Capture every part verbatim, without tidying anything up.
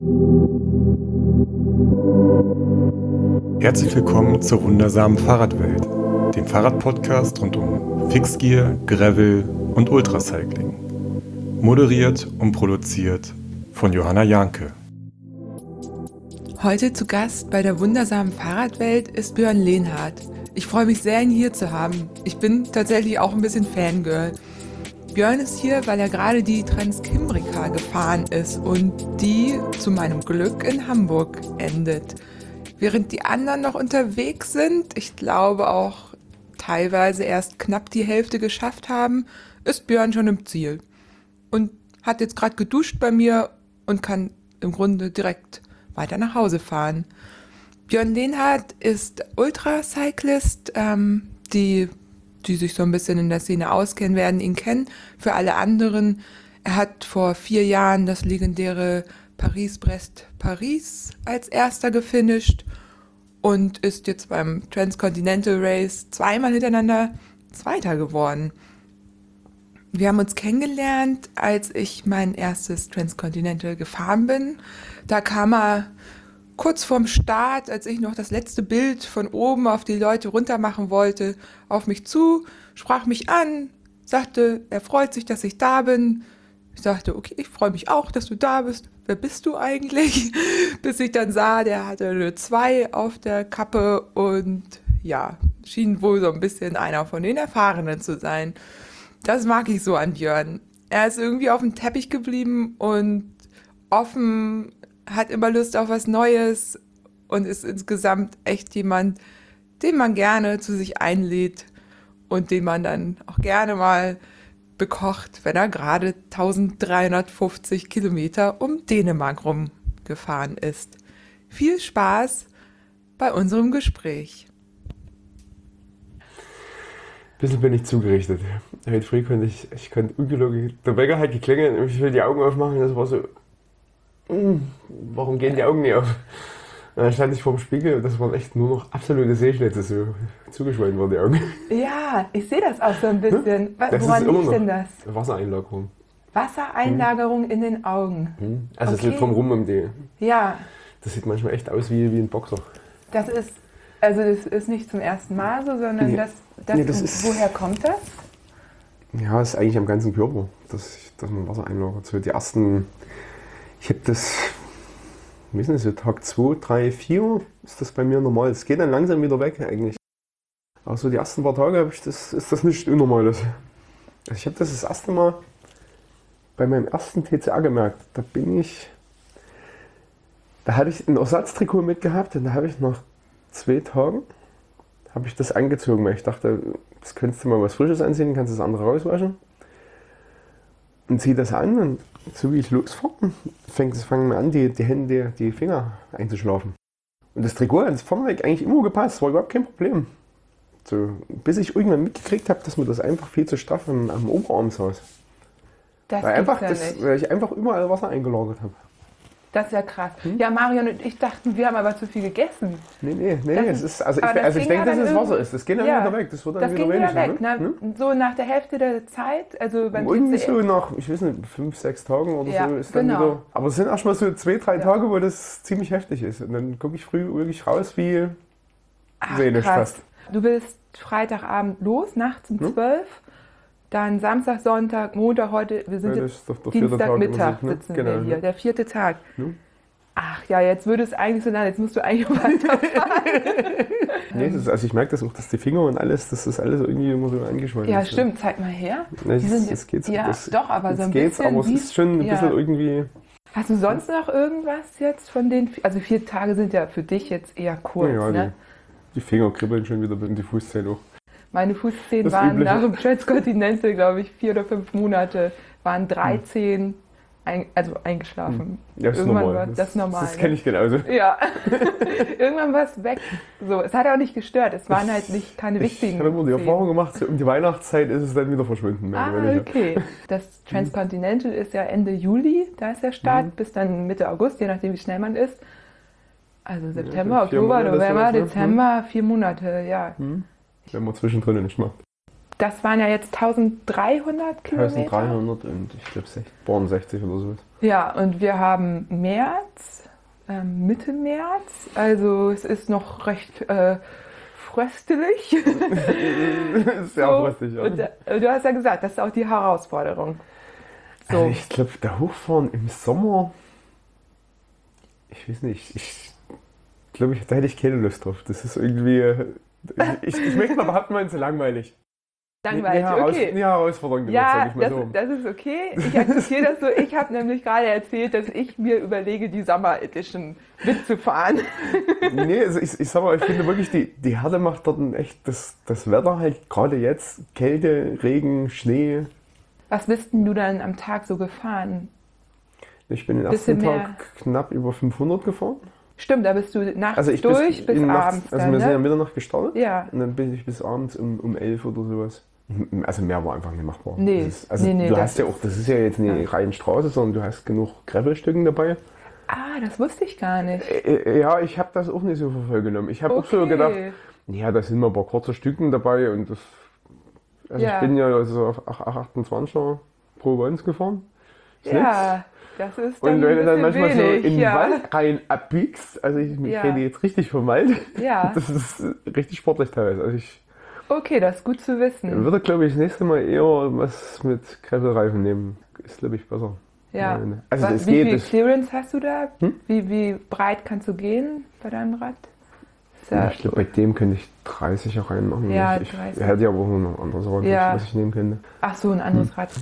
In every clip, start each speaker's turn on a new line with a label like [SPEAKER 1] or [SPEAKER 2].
[SPEAKER 1] Herzlich willkommen zur wundersamen Fahrradwelt, dem Fahrradpodcast rund um Fixgear, Gravel und Ultracycling. Moderiert und produziert von Johanna Janke.
[SPEAKER 2] Heute zu Gast bei der wundersamen Fahrradwelt ist Björn Lehnhardt. Ich freue mich sehr, ihn hier zu haben. Ich bin tatsächlich auch ein bisschen Fangirl. Björn ist hier, weil er gerade die Transkimbrika gefahren ist und die zu meinem Glück in Hamburg endet. Während die anderen noch unterwegs sind, ich glaube auch teilweise erst knapp die Hälfte geschafft haben, ist Björn schon im Ziel. Und hat jetzt gerade geduscht bei mir und kann im Grunde direkt weiter nach Hause fahren. Björn Lehnhardt ist Ultracyclist, ähm, die, die sich so ein bisschen in der Szene auskennen, werden ihn kennen. Für alle anderen, er hat vor vier Jahren das legendäre Paris-Brest-Paris als erster gefinisht und ist jetzt beim Transcontinental Race zweimal hintereinander Zweiter geworden. Wir haben uns kennengelernt, als ich mein erstes Transcontinental gefahren bin. Da kam er kurz vorm Start, als ich noch das letzte Bild von oben auf die Leute runter machen wollte, auf mich zu, sprach mich an, sagte, er freut sich, dass ich da bin. Ich sagte, okay, ich freue mich auch, dass du da bist. Wer bist du eigentlich? Bis ich dann sah, der hatte eine zwei auf der Kappe und ja, schien wohl so ein bisschen einer von den Erfahrenen zu sein. Das mag ich so an Björn. Er ist irgendwie auf dem Teppich geblieben und offen, hat immer Lust auf was Neues und ist insgesamt echt jemand, den man gerne zu sich einlädt und den man dann auch gerne mal bekocht, wenn er gerade dreizehnhundertfünfzig Kilometer um Dänemark rumgefahren ist. Viel Spaß bei unserem Gespräch.
[SPEAKER 3] Ein bisschen bin ich zugerichtet. Heute früh konnte ich, ich konnte ungelogen, der Wecker hat geklingelt und ich will die Augen aufmachen und das war so, mm, warum gehen die Augen nicht auf? Und dann stand ich vor dem Spiegel und das waren echt nur noch absolute Sehschnitze, so zugeschwollen waren die Augen.
[SPEAKER 2] Ja, ich sehe das auch so ein bisschen.
[SPEAKER 3] Das
[SPEAKER 2] Woran
[SPEAKER 3] ist immer
[SPEAKER 2] liegt
[SPEAKER 3] noch
[SPEAKER 2] denn das?
[SPEAKER 3] Wassereinlagerung.
[SPEAKER 2] Wassereinlagerung hm. in den Augen.
[SPEAKER 3] Hm. Also es
[SPEAKER 2] Okay.
[SPEAKER 3] liegt vom Rum um die.
[SPEAKER 2] Ja.
[SPEAKER 3] Das sieht manchmal echt aus wie, wie ein Boxer.
[SPEAKER 2] Das ist, also das ist nicht zum ersten Mal so, sondern
[SPEAKER 3] Nee.
[SPEAKER 2] das, das,
[SPEAKER 3] Nee, das ist-
[SPEAKER 2] woher kommt das?
[SPEAKER 3] Ja, es ist eigentlich am ganzen Körper, dass, dass man Wasser einlagert. So die ersten, ich habe das, ich weiß nicht, so Tag zwei, drei, vier ist das bei mir normal. Es geht dann langsam wieder weg eigentlich. Aber so die ersten paar Tage hab ich das, ist das nichts Unnormales. Also ich habe das das erste Mal bei meinem ersten T C R gemerkt. Da bin ich, da hatte ich ein Ersatztrikot mitgehabt und da habe ich nach zwei Tagen habe ich das angezogen, weil ich dachte, das könntest du mal was Frisches anziehen, kannst das andere rauswaschen. Und ziehe das an und so wie ich losfahre, fängt es fangen mir an, die, die Hände, die Finger einzuschlafen. Und das Trikot hat vorneweg eigentlich immer gepasst, war überhaupt kein Problem. So, bis ich irgendwann mitgekriegt habe, dass mir das einfach viel zu straff am, am Oberarm saß.
[SPEAKER 2] Das
[SPEAKER 3] Weil,
[SPEAKER 2] gibt's
[SPEAKER 3] einfach
[SPEAKER 2] ja
[SPEAKER 3] das,
[SPEAKER 2] nicht.
[SPEAKER 3] weil ich einfach überall Wasser eingelagert habe.
[SPEAKER 2] Das ist ja krass.
[SPEAKER 3] Hm?
[SPEAKER 2] Ja, Marion und ich dachten, wir haben aber zu viel gegessen.
[SPEAKER 3] Nee, nee, nee,
[SPEAKER 2] Das
[SPEAKER 3] es
[SPEAKER 2] ist-
[SPEAKER 3] ist, also ich,
[SPEAKER 2] aber das
[SPEAKER 3] also ich
[SPEAKER 2] ging
[SPEAKER 3] denke,
[SPEAKER 2] ja
[SPEAKER 3] dass
[SPEAKER 2] dann
[SPEAKER 3] es Wasser
[SPEAKER 2] irgendwie-
[SPEAKER 3] ist. Das geht dann
[SPEAKER 2] Ja.
[SPEAKER 3] wieder weg. Das wird dann
[SPEAKER 2] Das
[SPEAKER 3] wieder
[SPEAKER 2] ging wieder
[SPEAKER 3] weniger.
[SPEAKER 2] weg, ne?
[SPEAKER 3] Hm?
[SPEAKER 2] So nach der Hälfte der Zeit, also beim
[SPEAKER 3] Irgendwie
[SPEAKER 2] T C R.
[SPEAKER 3] so nach, ich weiß nicht, fünf, sechs Tagen oder
[SPEAKER 2] Ja,
[SPEAKER 3] so ist dann
[SPEAKER 2] genau.
[SPEAKER 3] wieder. Aber es sind erstmal so zwei, drei
[SPEAKER 2] Ja.
[SPEAKER 3] Tage, wo das ziemlich heftig ist. Und dann gucke ich früh wirklich raus wie
[SPEAKER 2] Ach,
[SPEAKER 3] seelisch
[SPEAKER 2] krass.
[SPEAKER 3] fast.
[SPEAKER 2] Du bist Freitagabend los, nachts um
[SPEAKER 3] Hm?
[SPEAKER 2] zwölf. Dann Samstag, Sonntag, Montag, heute, wir sind
[SPEAKER 3] Ja,
[SPEAKER 2] jetzt
[SPEAKER 3] das ist doch der vierte Tag
[SPEAKER 2] Dienstagmittag
[SPEAKER 3] im Prinzip,
[SPEAKER 2] sitzen
[SPEAKER 3] ne? Genau,
[SPEAKER 2] wir hier,
[SPEAKER 3] ne?
[SPEAKER 2] der vierte Tag.
[SPEAKER 3] Hm?
[SPEAKER 2] Ach ja, jetzt würde es eigentlich so lang, jetzt musst du eigentlich weiterfahren.
[SPEAKER 3] Nee, das ist, also ich merke das auch, dass die Finger und alles, das ist alles irgendwie immer so angeschwollen.
[SPEAKER 2] Ja,
[SPEAKER 3] ist, ne?
[SPEAKER 2] stimmt, zeig mal her.
[SPEAKER 3] Ne,
[SPEAKER 2] Die
[SPEAKER 3] Das,
[SPEAKER 2] sind
[SPEAKER 3] das geht,
[SPEAKER 2] ja,
[SPEAKER 3] das,
[SPEAKER 2] doch, aber so
[SPEAKER 3] das
[SPEAKER 2] ein
[SPEAKER 3] geht's,
[SPEAKER 2] bisschen
[SPEAKER 3] aber es
[SPEAKER 2] wie-
[SPEAKER 3] ist schon ein
[SPEAKER 2] ja.
[SPEAKER 3] bisschen irgendwie.
[SPEAKER 2] Hast du sonst noch irgendwas jetzt von den, also vier Tage sind ja für dich jetzt eher kurz,
[SPEAKER 3] Ja,
[SPEAKER 2] ne?
[SPEAKER 3] die, die Finger kribbeln schon wieder und die Fußzehen auch.
[SPEAKER 2] Meine Fußzehen
[SPEAKER 3] Das
[SPEAKER 2] waren
[SPEAKER 3] Übliche.
[SPEAKER 2] nach dem Transcontinental, glaube ich, vier oder fünf Monate, waren dreizehn, ein, also eingeschlafen.
[SPEAKER 3] Ja, das ist
[SPEAKER 2] Irgendwann
[SPEAKER 3] normal.
[SPEAKER 2] war das normal,
[SPEAKER 3] Das
[SPEAKER 2] ne?
[SPEAKER 3] kenne ich genauso.
[SPEAKER 2] Ja, irgendwann war es weg. So, es hat auch nicht gestört, es waren halt nicht keine
[SPEAKER 3] Ich
[SPEAKER 2] wichtigen
[SPEAKER 3] habe immer die
[SPEAKER 2] Zehen.
[SPEAKER 3] Erfahrung gemacht, so um die Weihnachtszeit ist es dann wieder verschwunden. mehr oder
[SPEAKER 2] Ah,
[SPEAKER 3] weniger.
[SPEAKER 2] okay. Das Transcontinental ist ja Ende Juli, da ist der Start,
[SPEAKER 3] Mhm.
[SPEAKER 2] bis dann Mitte August, je nachdem wie schnell man ist. Also September,
[SPEAKER 3] so vier
[SPEAKER 2] Oktober,
[SPEAKER 3] Monate
[SPEAKER 2] November,
[SPEAKER 3] sowas, ne?
[SPEAKER 2] Dezember, vier Monate, ja.
[SPEAKER 3] Hm? Wenn man zwischendrin nicht macht.
[SPEAKER 2] Das waren ja jetzt dreizehnhundert Kilometer.
[SPEAKER 3] dreizehnhundert und ich glaube sechzig oder sowas.
[SPEAKER 2] Ja, und wir haben März, ähm, Mitte März, also es ist noch recht äh, fröstelig.
[SPEAKER 3] Sehr
[SPEAKER 2] So,
[SPEAKER 3] fröstlich, ja.
[SPEAKER 2] und, äh, du hast ja gesagt, das ist auch die Herausforderung. So.
[SPEAKER 3] Also ich glaube, der Hochfahren im Sommer, ich weiß nicht, ich glaube, ich, da hätte ich keine Lust drauf. Das ist irgendwie, ich, ich möchte mal behaupten, man ist so langweilig.
[SPEAKER 2] Langweilig,
[SPEAKER 3] Eine, Heraus
[SPEAKER 2] okay.
[SPEAKER 3] eine Herausforderung, genug,
[SPEAKER 2] Ja,
[SPEAKER 3] sag ich mal
[SPEAKER 2] das,
[SPEAKER 3] so.
[SPEAKER 2] das ist okay. Ich akzeptiere das so. Ich habe nämlich gerade erzählt, dass ich mir überlege, die Summer Edition mitzufahren.
[SPEAKER 3] Nee, also ich, ich sag mal, ich finde wirklich, die, die Härte macht dort echt das, das Wetter halt gerade jetzt, Kälte, Regen, Schnee.
[SPEAKER 2] Was bist denn du dann am Tag so gefahren?
[SPEAKER 3] Ich bin den
[SPEAKER 2] Bisschen
[SPEAKER 3] ersten
[SPEAKER 2] mehr.
[SPEAKER 3] Tag knapp über fünfhundert gefahren.
[SPEAKER 2] Stimmt, da bist du nachts
[SPEAKER 3] Also ich
[SPEAKER 2] durch bis,
[SPEAKER 3] in
[SPEAKER 2] abends
[SPEAKER 3] nachts, also
[SPEAKER 2] dann,
[SPEAKER 3] wir sind ja
[SPEAKER 2] ne?
[SPEAKER 3] Mitternacht gestartet.
[SPEAKER 2] Ja.
[SPEAKER 3] Und dann bin ich bis abends um, um elf oder sowas. Also mehr war einfach nicht machbar.
[SPEAKER 2] Nee,
[SPEAKER 3] Das ist, also
[SPEAKER 2] nee, nee,
[SPEAKER 3] du
[SPEAKER 2] das
[SPEAKER 3] hast ja auch, das ist ja jetzt eine
[SPEAKER 2] ja.
[SPEAKER 3] reine Straße, sondern du hast genug Gravelstücken dabei.
[SPEAKER 2] Ah, das wusste ich gar nicht.
[SPEAKER 3] Äh, Ja, ich habe das auch nicht so für voll genommen. Ich habe auch so
[SPEAKER 2] Okay.
[SPEAKER 3] gedacht, ja, da sind mal ein paar kurze Stücken dabei und das. Also
[SPEAKER 2] Ja.
[SPEAKER 3] ich bin ja also auf achtundzwanziger pro Once gefahren. Ist
[SPEAKER 2] Ja, das ist dann
[SPEAKER 3] Und wenn du dann
[SPEAKER 2] ein
[SPEAKER 3] manchmal
[SPEAKER 2] bisschen wenig.
[SPEAKER 3] so in den
[SPEAKER 2] ja.
[SPEAKER 3] Wald rein abbiegst, also ich
[SPEAKER 2] Ja.
[SPEAKER 3] rede jetzt richtig vom Wald,
[SPEAKER 2] Ja,
[SPEAKER 3] das ist richtig sportlich teilweise. Also ich
[SPEAKER 2] okay, das ist gut zu wissen.
[SPEAKER 3] würde, glaube ich, das nächste Mal eher was mit Gravelreifen nehmen. Ist, glaube ich, besser.
[SPEAKER 2] Ja.
[SPEAKER 3] Meine- Also
[SPEAKER 2] Was,
[SPEAKER 3] es
[SPEAKER 2] wie
[SPEAKER 3] geht.
[SPEAKER 2] viel
[SPEAKER 3] Es,
[SPEAKER 2] Clearance hast du da?
[SPEAKER 3] Hm?
[SPEAKER 2] Wie, wie breit kannst du gehen bei deinem Rad? Ist ja,
[SPEAKER 3] ich glaube, bei dem könnte ich dreißig auch reinmachen.
[SPEAKER 2] Ja,
[SPEAKER 3] ich, ich
[SPEAKER 2] dreißig.
[SPEAKER 3] hätte ja auch noch ein anderes Rad,
[SPEAKER 2] Ja.
[SPEAKER 3] was ich nehmen könnte.
[SPEAKER 2] ach so, ein anderes Rad.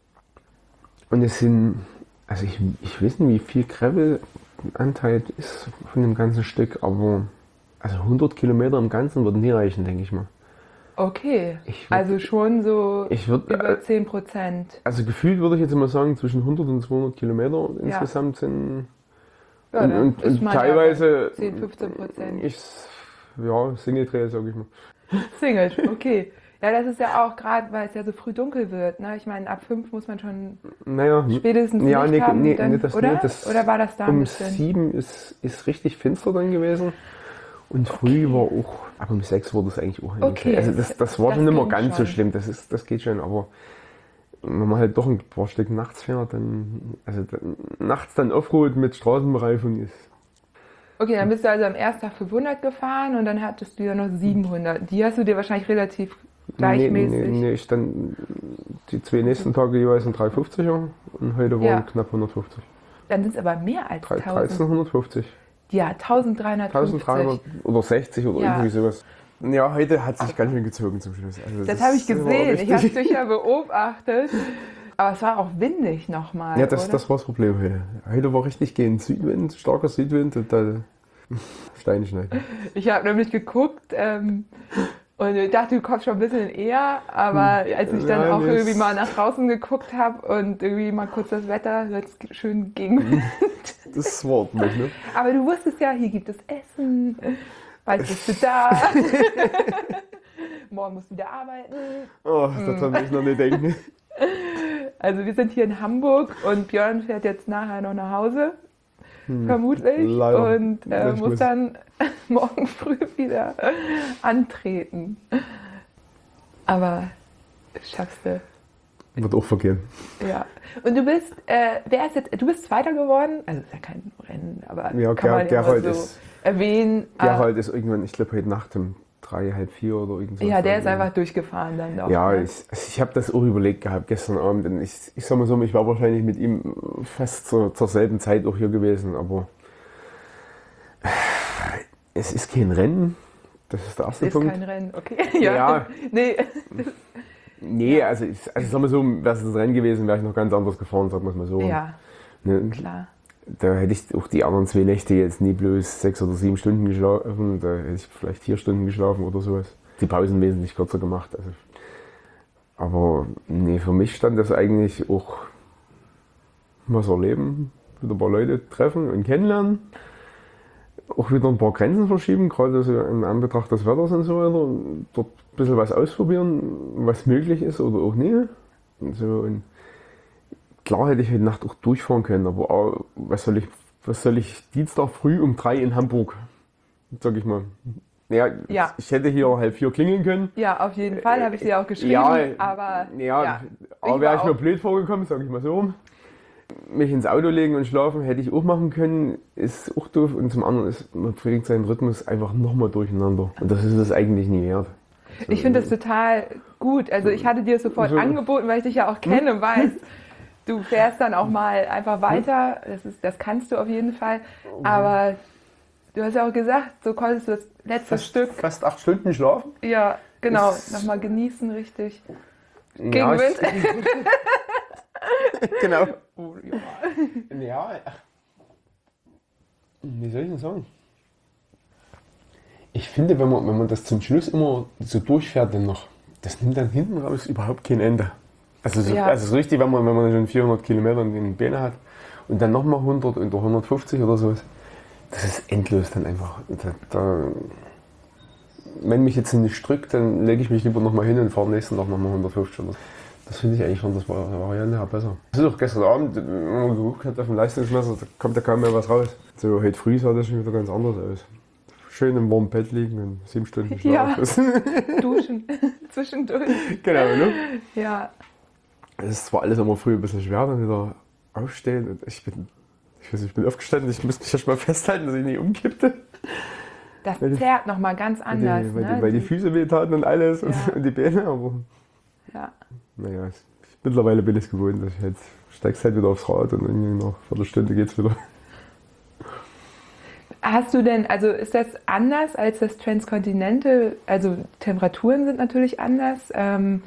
[SPEAKER 3] Und es sind, also ich, ich weiß nicht, wie viel Gravel-Anteil ist von dem ganzen Stück, aber also hundert Kilometer im Ganzen würden nie reichen, denke ich mal.
[SPEAKER 2] Okay,
[SPEAKER 3] Ich würd-
[SPEAKER 2] also schon so
[SPEAKER 3] Ich würde,
[SPEAKER 2] über zehn Prozent.
[SPEAKER 3] also gefühlt würde ich jetzt mal sagen, zwischen hundert und zweihundert Kilometer insgesamt sind.
[SPEAKER 2] Ja,
[SPEAKER 3] und
[SPEAKER 2] dann
[SPEAKER 3] und,
[SPEAKER 2] ist
[SPEAKER 3] und
[SPEAKER 2] man ja
[SPEAKER 3] teilweise.
[SPEAKER 2] bei zehn, fünfzehn Prozent.
[SPEAKER 3] Ich, ja, Single-Dreh, sag ich mal.
[SPEAKER 2] Single, okay. Ja, das ist ja auch gerade, weil es ja so früh dunkel wird. Ne? Ich meine, ab fünf muss man schon
[SPEAKER 3] Naja,
[SPEAKER 2] spätestens
[SPEAKER 3] ja,
[SPEAKER 2] Licht
[SPEAKER 3] nee,
[SPEAKER 2] haben.
[SPEAKER 3] nee,
[SPEAKER 2] dann,
[SPEAKER 3] nee, das,
[SPEAKER 2] oder?
[SPEAKER 3] nee, das,
[SPEAKER 2] oder war das da ein
[SPEAKER 3] um
[SPEAKER 2] bisschen?
[SPEAKER 3] sieben ist, ist richtig finster dann gewesen. Und früh war auch, aber um sechs wurde es eigentlich auch hell.
[SPEAKER 2] Okay,
[SPEAKER 3] Also das, das war
[SPEAKER 2] das
[SPEAKER 3] schon nicht mehr
[SPEAKER 2] ging
[SPEAKER 3] ganz so
[SPEAKER 2] schon.
[SPEAKER 3] schlimm, das, ist, das geht schon, aber wenn man halt doch ein paar Stück nachts fährt, dann, also dann, nachts dann Offroad mit Straßenbereifung ist.
[SPEAKER 2] Okay, dann bist du also am ersten Tag fünfhundert gefahren und dann hattest du ja noch siebenhundert. Die hast du dir wahrscheinlich relativ gleichmäßig.
[SPEAKER 3] Nee, nee, nee, ich dann die zwei nächsten Tage jeweils ein dreihundertfünfziger und heute waren
[SPEAKER 2] Ja.
[SPEAKER 3] knapp hundertfünfzig.
[SPEAKER 2] Dann sind es aber mehr als tausend.
[SPEAKER 3] dreizehnhundertfünfzig.
[SPEAKER 2] Ja, eintausenddreihundertfünfzig.
[SPEAKER 3] dreizehnhundert oder sechzig oder
[SPEAKER 2] Ja.
[SPEAKER 3] irgendwie sowas. Ja, heute hat sich ganz schön gezogen zum Schluss. Also
[SPEAKER 2] Das habe ich
[SPEAKER 3] war
[SPEAKER 2] gesehen. Ich habe
[SPEAKER 3] richtig-
[SPEAKER 2] dich ja beobachtet. Aber es war auch windig nochmal.
[SPEAKER 3] Ja, das,
[SPEAKER 2] oder?
[SPEAKER 3] das war das Problem heute. Heute war richtig gehend Südwind, starker Südwind und da Steine schneiden.
[SPEAKER 2] Ich habe nämlich geguckt ähm, und ich dachte, du kommst schon ein bisschen eher. Aber als ich dann
[SPEAKER 3] Nein,
[SPEAKER 2] auch
[SPEAKER 3] das-
[SPEAKER 2] irgendwie mal nach draußen geguckt habe und irgendwie mal kurz das Wetter jetzt schön ging.
[SPEAKER 3] Das war ordentlich, ne?
[SPEAKER 2] Aber du wusstest ja, hier gibt es Essen. Bald bist du da. Morgen musst du wieder arbeiten.
[SPEAKER 3] Oh,
[SPEAKER 2] Mm.
[SPEAKER 3] das kann ich noch nicht denken.
[SPEAKER 2] Also wir sind hier in Hamburg und Björn fährt jetzt nachher noch nach Hause, vermutlich.
[SPEAKER 3] Hm. Leider.
[SPEAKER 2] Und äh,
[SPEAKER 3] Ja, ich
[SPEAKER 2] muss
[SPEAKER 3] muss.
[SPEAKER 2] dann morgen früh wieder antreten. Aber schaffst du.
[SPEAKER 3] Wird auch vergehen.
[SPEAKER 2] Ja. Und du bist, äh, wer ist jetzt, du bist Zweiter geworden? Also ist ja kein Rennen, aber
[SPEAKER 3] Ja,
[SPEAKER 2] kann
[SPEAKER 3] Ger
[SPEAKER 2] man ja mal
[SPEAKER 3] Gerhold
[SPEAKER 2] so
[SPEAKER 3] ist,
[SPEAKER 2] erwähnen.
[SPEAKER 3] Gerhold ist irgendwann, ich glaube heute Nacht um drei, halb vier oder irgendwas.
[SPEAKER 2] Ja, der ist einfach durchgefahren dann doch.
[SPEAKER 3] Ja,
[SPEAKER 2] ne?
[SPEAKER 3] ich, also ich habe das auch überlegt gehabt gestern Abend. Und ich, ich sag mal so, ich war wahrscheinlich mit ihm fast zur, zur selben Zeit auch hier gewesen, aber es ist kein Rennen. Das ist der erste
[SPEAKER 2] ist
[SPEAKER 3] Punkt.
[SPEAKER 2] kein Rennen, okay.
[SPEAKER 3] Ja.
[SPEAKER 2] Nee.
[SPEAKER 3] Nee, also, ich, also sag mal so, wäre es ein Rennen gewesen, wäre ich noch ganz anders gefahren, sagen wir es mal so.
[SPEAKER 2] Ja,
[SPEAKER 3] Ne?
[SPEAKER 2] klar.
[SPEAKER 3] Da hätte ich auch die anderen zwei Nächte jetzt nie bloß sechs oder sieben Stunden geschlafen, da hätte ich vielleicht vier Stunden geschlafen oder sowas. Die Pausen wesentlich kürzer gemacht. Also. Aber nee, für mich stand das eigentlich auch was erleben, wieder ein paar Leute treffen und kennenlernen. Auch wieder ein paar Grenzen verschieben, gerade so in Anbetracht des Wetters und so weiter. Und dort ein bisschen was ausprobieren, was möglich ist oder auch nicht. Und so, und klar hätte ich heute Nacht auch durchfahren können, aber auch, was soll ich, was soll ich Dienstag früh um drei in Hamburg, sag ich mal. Ja,
[SPEAKER 2] Ja.
[SPEAKER 3] ich hätte hier halb vier klingeln können.
[SPEAKER 2] Ja, auf jeden Fall, habe ich dir auch geschrieben,
[SPEAKER 3] Ja,
[SPEAKER 2] aber
[SPEAKER 3] ja,
[SPEAKER 2] ja,
[SPEAKER 3] aber
[SPEAKER 2] ich
[SPEAKER 3] wäre
[SPEAKER 2] war
[SPEAKER 3] ich mir
[SPEAKER 2] auch-
[SPEAKER 3] blöd vorgekommen, sag ich mal so. mich ins Auto legen und schlafen hätte ich auch machen können, ist auch doof. Und zum anderen ist, man bringt seinen Rhythmus einfach nochmal durcheinander. Und das ist es eigentlich nie wert. So,
[SPEAKER 2] ich finde das total gut. Also ich hatte dir es sofort
[SPEAKER 3] so.
[SPEAKER 2] angeboten, weil ich dich ja auch kenne und weiß, du fährst dann auch mal einfach weiter. Das, ist, das kannst du auf jeden Fall. Aber du hast ja auch gesagt, so konntest du das letzte
[SPEAKER 3] fast,
[SPEAKER 2] Stück.
[SPEAKER 3] Fast acht Stunden schlafen?
[SPEAKER 2] Ja, genau.
[SPEAKER 3] Ist,
[SPEAKER 2] nochmal genießen, richtig.
[SPEAKER 3] Ja,
[SPEAKER 2] Gegenwind.
[SPEAKER 3] Genau.
[SPEAKER 2] Oh, ja.
[SPEAKER 3] Ja, wie soll ich denn sagen? Ich finde, wenn man, wenn man das zum Schluss immer so durchfährt, dann noch, das nimmt dann hinten raus überhaupt kein Ende. Also, so,
[SPEAKER 2] Ja.
[SPEAKER 3] also so richtig, wenn man, wenn man schon vierhundert Kilometer in den Beinen hat und dann nochmal hundert und hundertfünfzig oder sowas, das ist endlos dann einfach. Da, da, wenn mich jetzt nicht drückt, dann lege ich mich lieber nochmal hin und fahre nächsten Tag nochmal hundertfünfzig oder so. Das finde ich eigentlich von der Variante her besser. Das ist auch gestern Abend, wenn man geguckt hat auf dem Leistungsmesser, da kommt ja kaum mehr was raus. So, heute früh sah das schon wieder ganz anders aus. Schön im warmen Bett liegen und sieben Stunden
[SPEAKER 2] Ja.
[SPEAKER 3] schlafen.
[SPEAKER 2] Duschen zwischendurch.
[SPEAKER 3] Genau, ne?
[SPEAKER 2] Ja.
[SPEAKER 3] Es ist zwar alles immer früh ein bisschen schwer, dann wieder aufstehen. Und ich bin, ich weiß nicht, ich bin aufgestanden, ich musste mich erst mal festhalten, dass ich nicht umkippte.
[SPEAKER 2] Das
[SPEAKER 3] Weil die-
[SPEAKER 2] zerrt nochmal ganz
[SPEAKER 3] Weil die,
[SPEAKER 2] anders.
[SPEAKER 3] weil,
[SPEAKER 2] ne?
[SPEAKER 3] die, weil die Füße wehtaten und alles und,
[SPEAKER 2] Ja.
[SPEAKER 3] und die Beine, aber
[SPEAKER 2] Ja.
[SPEAKER 3] naja, ich, mittlerweile bin ich es gewohnt, dass ich halt, steigst halt wieder aufs Rad und irgendwie nach einer Viertelstunde geht's wieder.
[SPEAKER 2] Hast du denn, also ist das anders als das Transcontinental? Also Temperaturen sind natürlich anders. Ähm,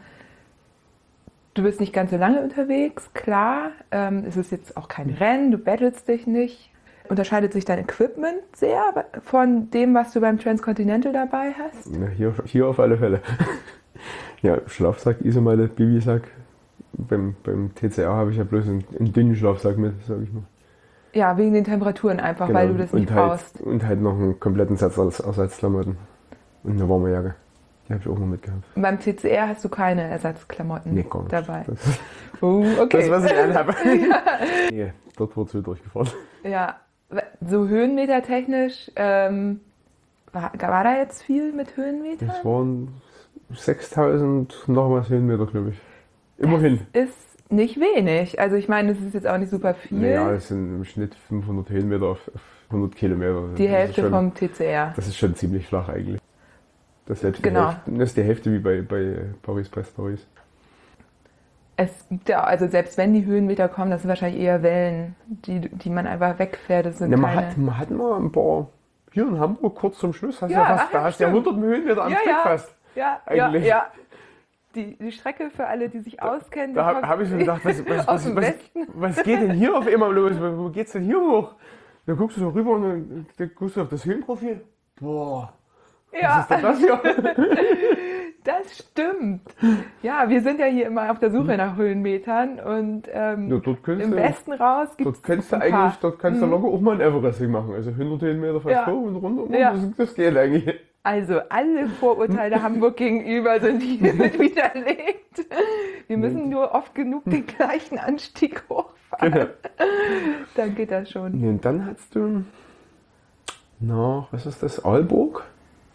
[SPEAKER 2] du bist nicht ganz so lange unterwegs, klar. Ähm, es ist jetzt auch kein Rennen, du battlest dich nicht. Unterscheidet sich dein Equipment sehr von dem, was du beim Transcontinental dabei hast?
[SPEAKER 3] Ja, hier, hier auf alle Fälle. Ja, Schlafsack, Isomatte, Bibisack. Beim, beim T C R habe ich ja bloß einen, einen dünnen Schlafsack mit, sag ich mal.
[SPEAKER 2] Ja, wegen den Temperaturen einfach,
[SPEAKER 3] Genau.
[SPEAKER 2] weil du das nicht
[SPEAKER 3] und halt,
[SPEAKER 2] brauchst.
[SPEAKER 3] Und halt noch einen kompletten Satz als Ersatzklamotten. Und eine warme Jacke. Die habe ich auch noch mitgehabt.
[SPEAKER 2] Und beim T C R hast du keine Ersatzklamotten
[SPEAKER 3] Nee, gar nicht.
[SPEAKER 2] dabei.
[SPEAKER 3] Das,
[SPEAKER 2] Oh, okay.
[SPEAKER 3] das was ich anhabe. Nee, dort wurde es durchgefahren.
[SPEAKER 2] Ja, so höhenmetertechnisch, ähm, war, war da jetzt viel mit Höhenmetern?
[SPEAKER 3] Das waren sechstausend noch was Höhenmeter, glaube ich. Immerhin.
[SPEAKER 2] Das ist nicht wenig. Also ich meine, das ist jetzt auch nicht super viel.
[SPEAKER 3] Naja, es sind im Schnitt fünfhundert Höhenmeter auf, auf hundert Kilometer.
[SPEAKER 2] Die
[SPEAKER 3] Das ist
[SPEAKER 2] Hälfte
[SPEAKER 3] schon,
[SPEAKER 2] vom T C R.
[SPEAKER 3] Das ist schon ziemlich flach eigentlich. Das ist, selbst
[SPEAKER 2] Genau.
[SPEAKER 3] die Hälfte, das ist die Hälfte wie bei, bei Paris Brest Paris.
[SPEAKER 2] Es gibt ja, also selbst wenn die Höhenmeter kommen, das sind wahrscheinlich eher Wellen, die, die man einfach wegfährt. Das sind
[SPEAKER 3] Ja, man,
[SPEAKER 2] keine...
[SPEAKER 3] hat, man hat mal ein paar, hier in Hamburg kurz zum Schluss, hast
[SPEAKER 2] Ja,
[SPEAKER 3] ja, fast,
[SPEAKER 2] ach,
[SPEAKER 3] da hast du ja
[SPEAKER 2] stimmt.
[SPEAKER 3] hundert Höhenmeter am
[SPEAKER 2] Ja,
[SPEAKER 3] Stück
[SPEAKER 2] ja.
[SPEAKER 3] fast.
[SPEAKER 2] Ja, ja,
[SPEAKER 3] Eigentlich.
[SPEAKER 2] ja. Die, die Strecke für alle, die sich auskennen.
[SPEAKER 3] Da
[SPEAKER 2] die
[SPEAKER 3] habe
[SPEAKER 2] kommt
[SPEAKER 3] hab ich so gedacht, was, was,
[SPEAKER 2] aus
[SPEAKER 3] was,
[SPEAKER 2] dem
[SPEAKER 3] was,
[SPEAKER 2] Westen.
[SPEAKER 3] was geht denn hier auf einmal los? Wo wo geht's denn hier hoch? Dann guckst du so rüber und dann, dann guckst du auf das Höhenprofil. Boah,
[SPEAKER 2] Ja.
[SPEAKER 3] was ist denn das hier?
[SPEAKER 2] Das stimmt. Ja, wir sind ja hier immer auf der Suche nach Höhenmetern und ähm,
[SPEAKER 3] Ja, dort könntest
[SPEAKER 2] im
[SPEAKER 3] du-
[SPEAKER 2] Westen raus gibt
[SPEAKER 3] Dort kannst du
[SPEAKER 2] ein paar.
[SPEAKER 3] eigentlich, dort kannst du locker auch mal ein Everesting machen. Also hundert Höhenmeter fast
[SPEAKER 2] Ja.
[SPEAKER 3] hoch und runter.
[SPEAKER 2] Ja.
[SPEAKER 3] Das, das geht eigentlich.
[SPEAKER 2] Also alle Vorurteile Hamburg gegenüber sind hiermit widerlegt. Wir müssen nur oft genug den gleichen Anstieg hochfahren.
[SPEAKER 3] Genau.
[SPEAKER 2] Dann geht das schon.
[SPEAKER 3] Nee, und dann hast du, na, was ist das, Aalborg?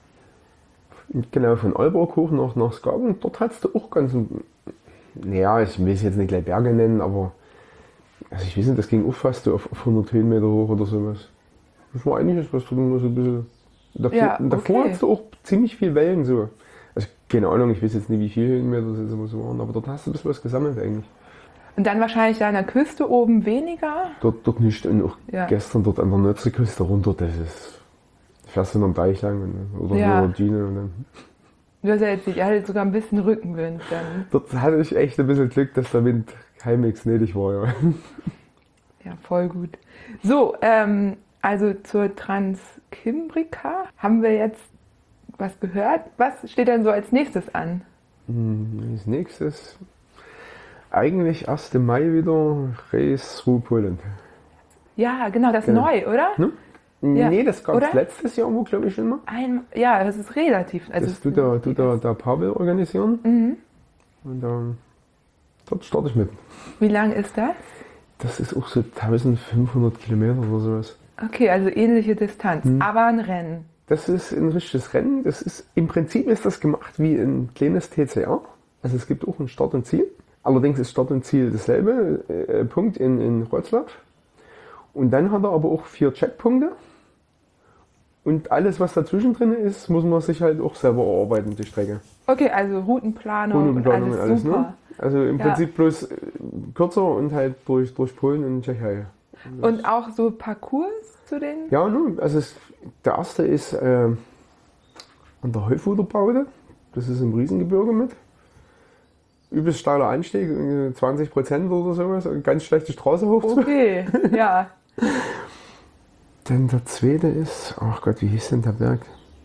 [SPEAKER 3] Genau, von Aalborg hoch nach, nach Skagen. Dort hast du auch ganz, naja, ich will es jetzt nicht gleich Berge nennen, aber also ich weiß nicht, das ging auch fast so auf, auf hundert Höhenmeter hoch oder sowas. Das war eigentlich was, was nur so ein bisschen. Davor,
[SPEAKER 2] Ja,
[SPEAKER 3] davor
[SPEAKER 2] okay.
[SPEAKER 3] hast du auch ziemlich viel Wellen so. Also keine Ahnung, ich weiß jetzt nicht, wie viele Höhenmeter das jetzt immer so waren, aber dort hast du ein bisschen was gesammelt eigentlich.
[SPEAKER 2] Und dann wahrscheinlich da an der Küste oben weniger.
[SPEAKER 3] Dort, dort nicht. Und auch
[SPEAKER 2] Ja.
[SPEAKER 3] gestern dort an der Nordseeküste runter, das ist. Fährst du noch am Deich lang und, oder
[SPEAKER 2] Ja.
[SPEAKER 3] nur Schiene und dann.
[SPEAKER 2] Du hast ja jetzt, ihr hattet sogar ein bisschen Rückenwind dann.
[SPEAKER 3] Dort hatte ich echt ein bisschen Glück, dass der Wind halbwegs gnädig war. Ja.
[SPEAKER 2] Ja, voll gut. So, ähm, also zur Transkimbrika haben wir jetzt was gehört. Was steht denn so als nächstes an?
[SPEAKER 3] Hm, Als nächstes eigentlich erst im Mai wieder Race through Poland.
[SPEAKER 2] Ja, genau, das ist
[SPEAKER 3] Genau.
[SPEAKER 2] neu, oder?
[SPEAKER 3] Ne?
[SPEAKER 2] Ja.
[SPEAKER 3] Nee, das gab es
[SPEAKER 2] Oder?
[SPEAKER 3] letztes Jahr, wo glaube ich schon mal.
[SPEAKER 2] Ein, ja, das ist relativ. Also
[SPEAKER 3] Das tut der, tut der, der Pavel organisieren.
[SPEAKER 2] Mhm.
[SPEAKER 3] Und ähm, dort starte ich mit.
[SPEAKER 2] Wie lang ist das?
[SPEAKER 3] Das ist auch so eintausendfünfhundert Kilometer oder sowas.
[SPEAKER 2] Okay, also ähnliche Distanz,
[SPEAKER 3] Mhm.
[SPEAKER 2] aber ein Rennen.
[SPEAKER 3] Das ist ein richtiges Rennen. Das ist, im Prinzip ist das gemacht wie ein kleines T C R. Also es gibt auch ein Start und Ziel. Allerdings ist Start und Ziel dasselbe, äh, Punkt in, in Wrocław. Und dann hat er aber auch vier Checkpunkte. Und alles, was dazwischen drin ist, muss man sich halt auch selber erarbeiten, die Strecke.
[SPEAKER 2] Okay, also Routenplanung,
[SPEAKER 3] Routenplanung
[SPEAKER 2] und alles,
[SPEAKER 3] und alles,
[SPEAKER 2] super.
[SPEAKER 3] ne? Also im
[SPEAKER 2] Ja.
[SPEAKER 3] Prinzip bloß äh, kürzer und halt durch, durch Polen und Tschechei.
[SPEAKER 2] Und auch so Parcours zu den?
[SPEAKER 3] Ja, ne? Also es, der erste ist äh, an der Heufuderbaude. Das ist im Riesengebirge mit. Übelst steiler Anstieg, irgendwie zwanzig Prozent oder sowas. Und ganz schlechte Straße hoch.
[SPEAKER 2] Okay, ja.
[SPEAKER 3] Dann der zweite ist, ach Gott, wie hieß denn der Berg?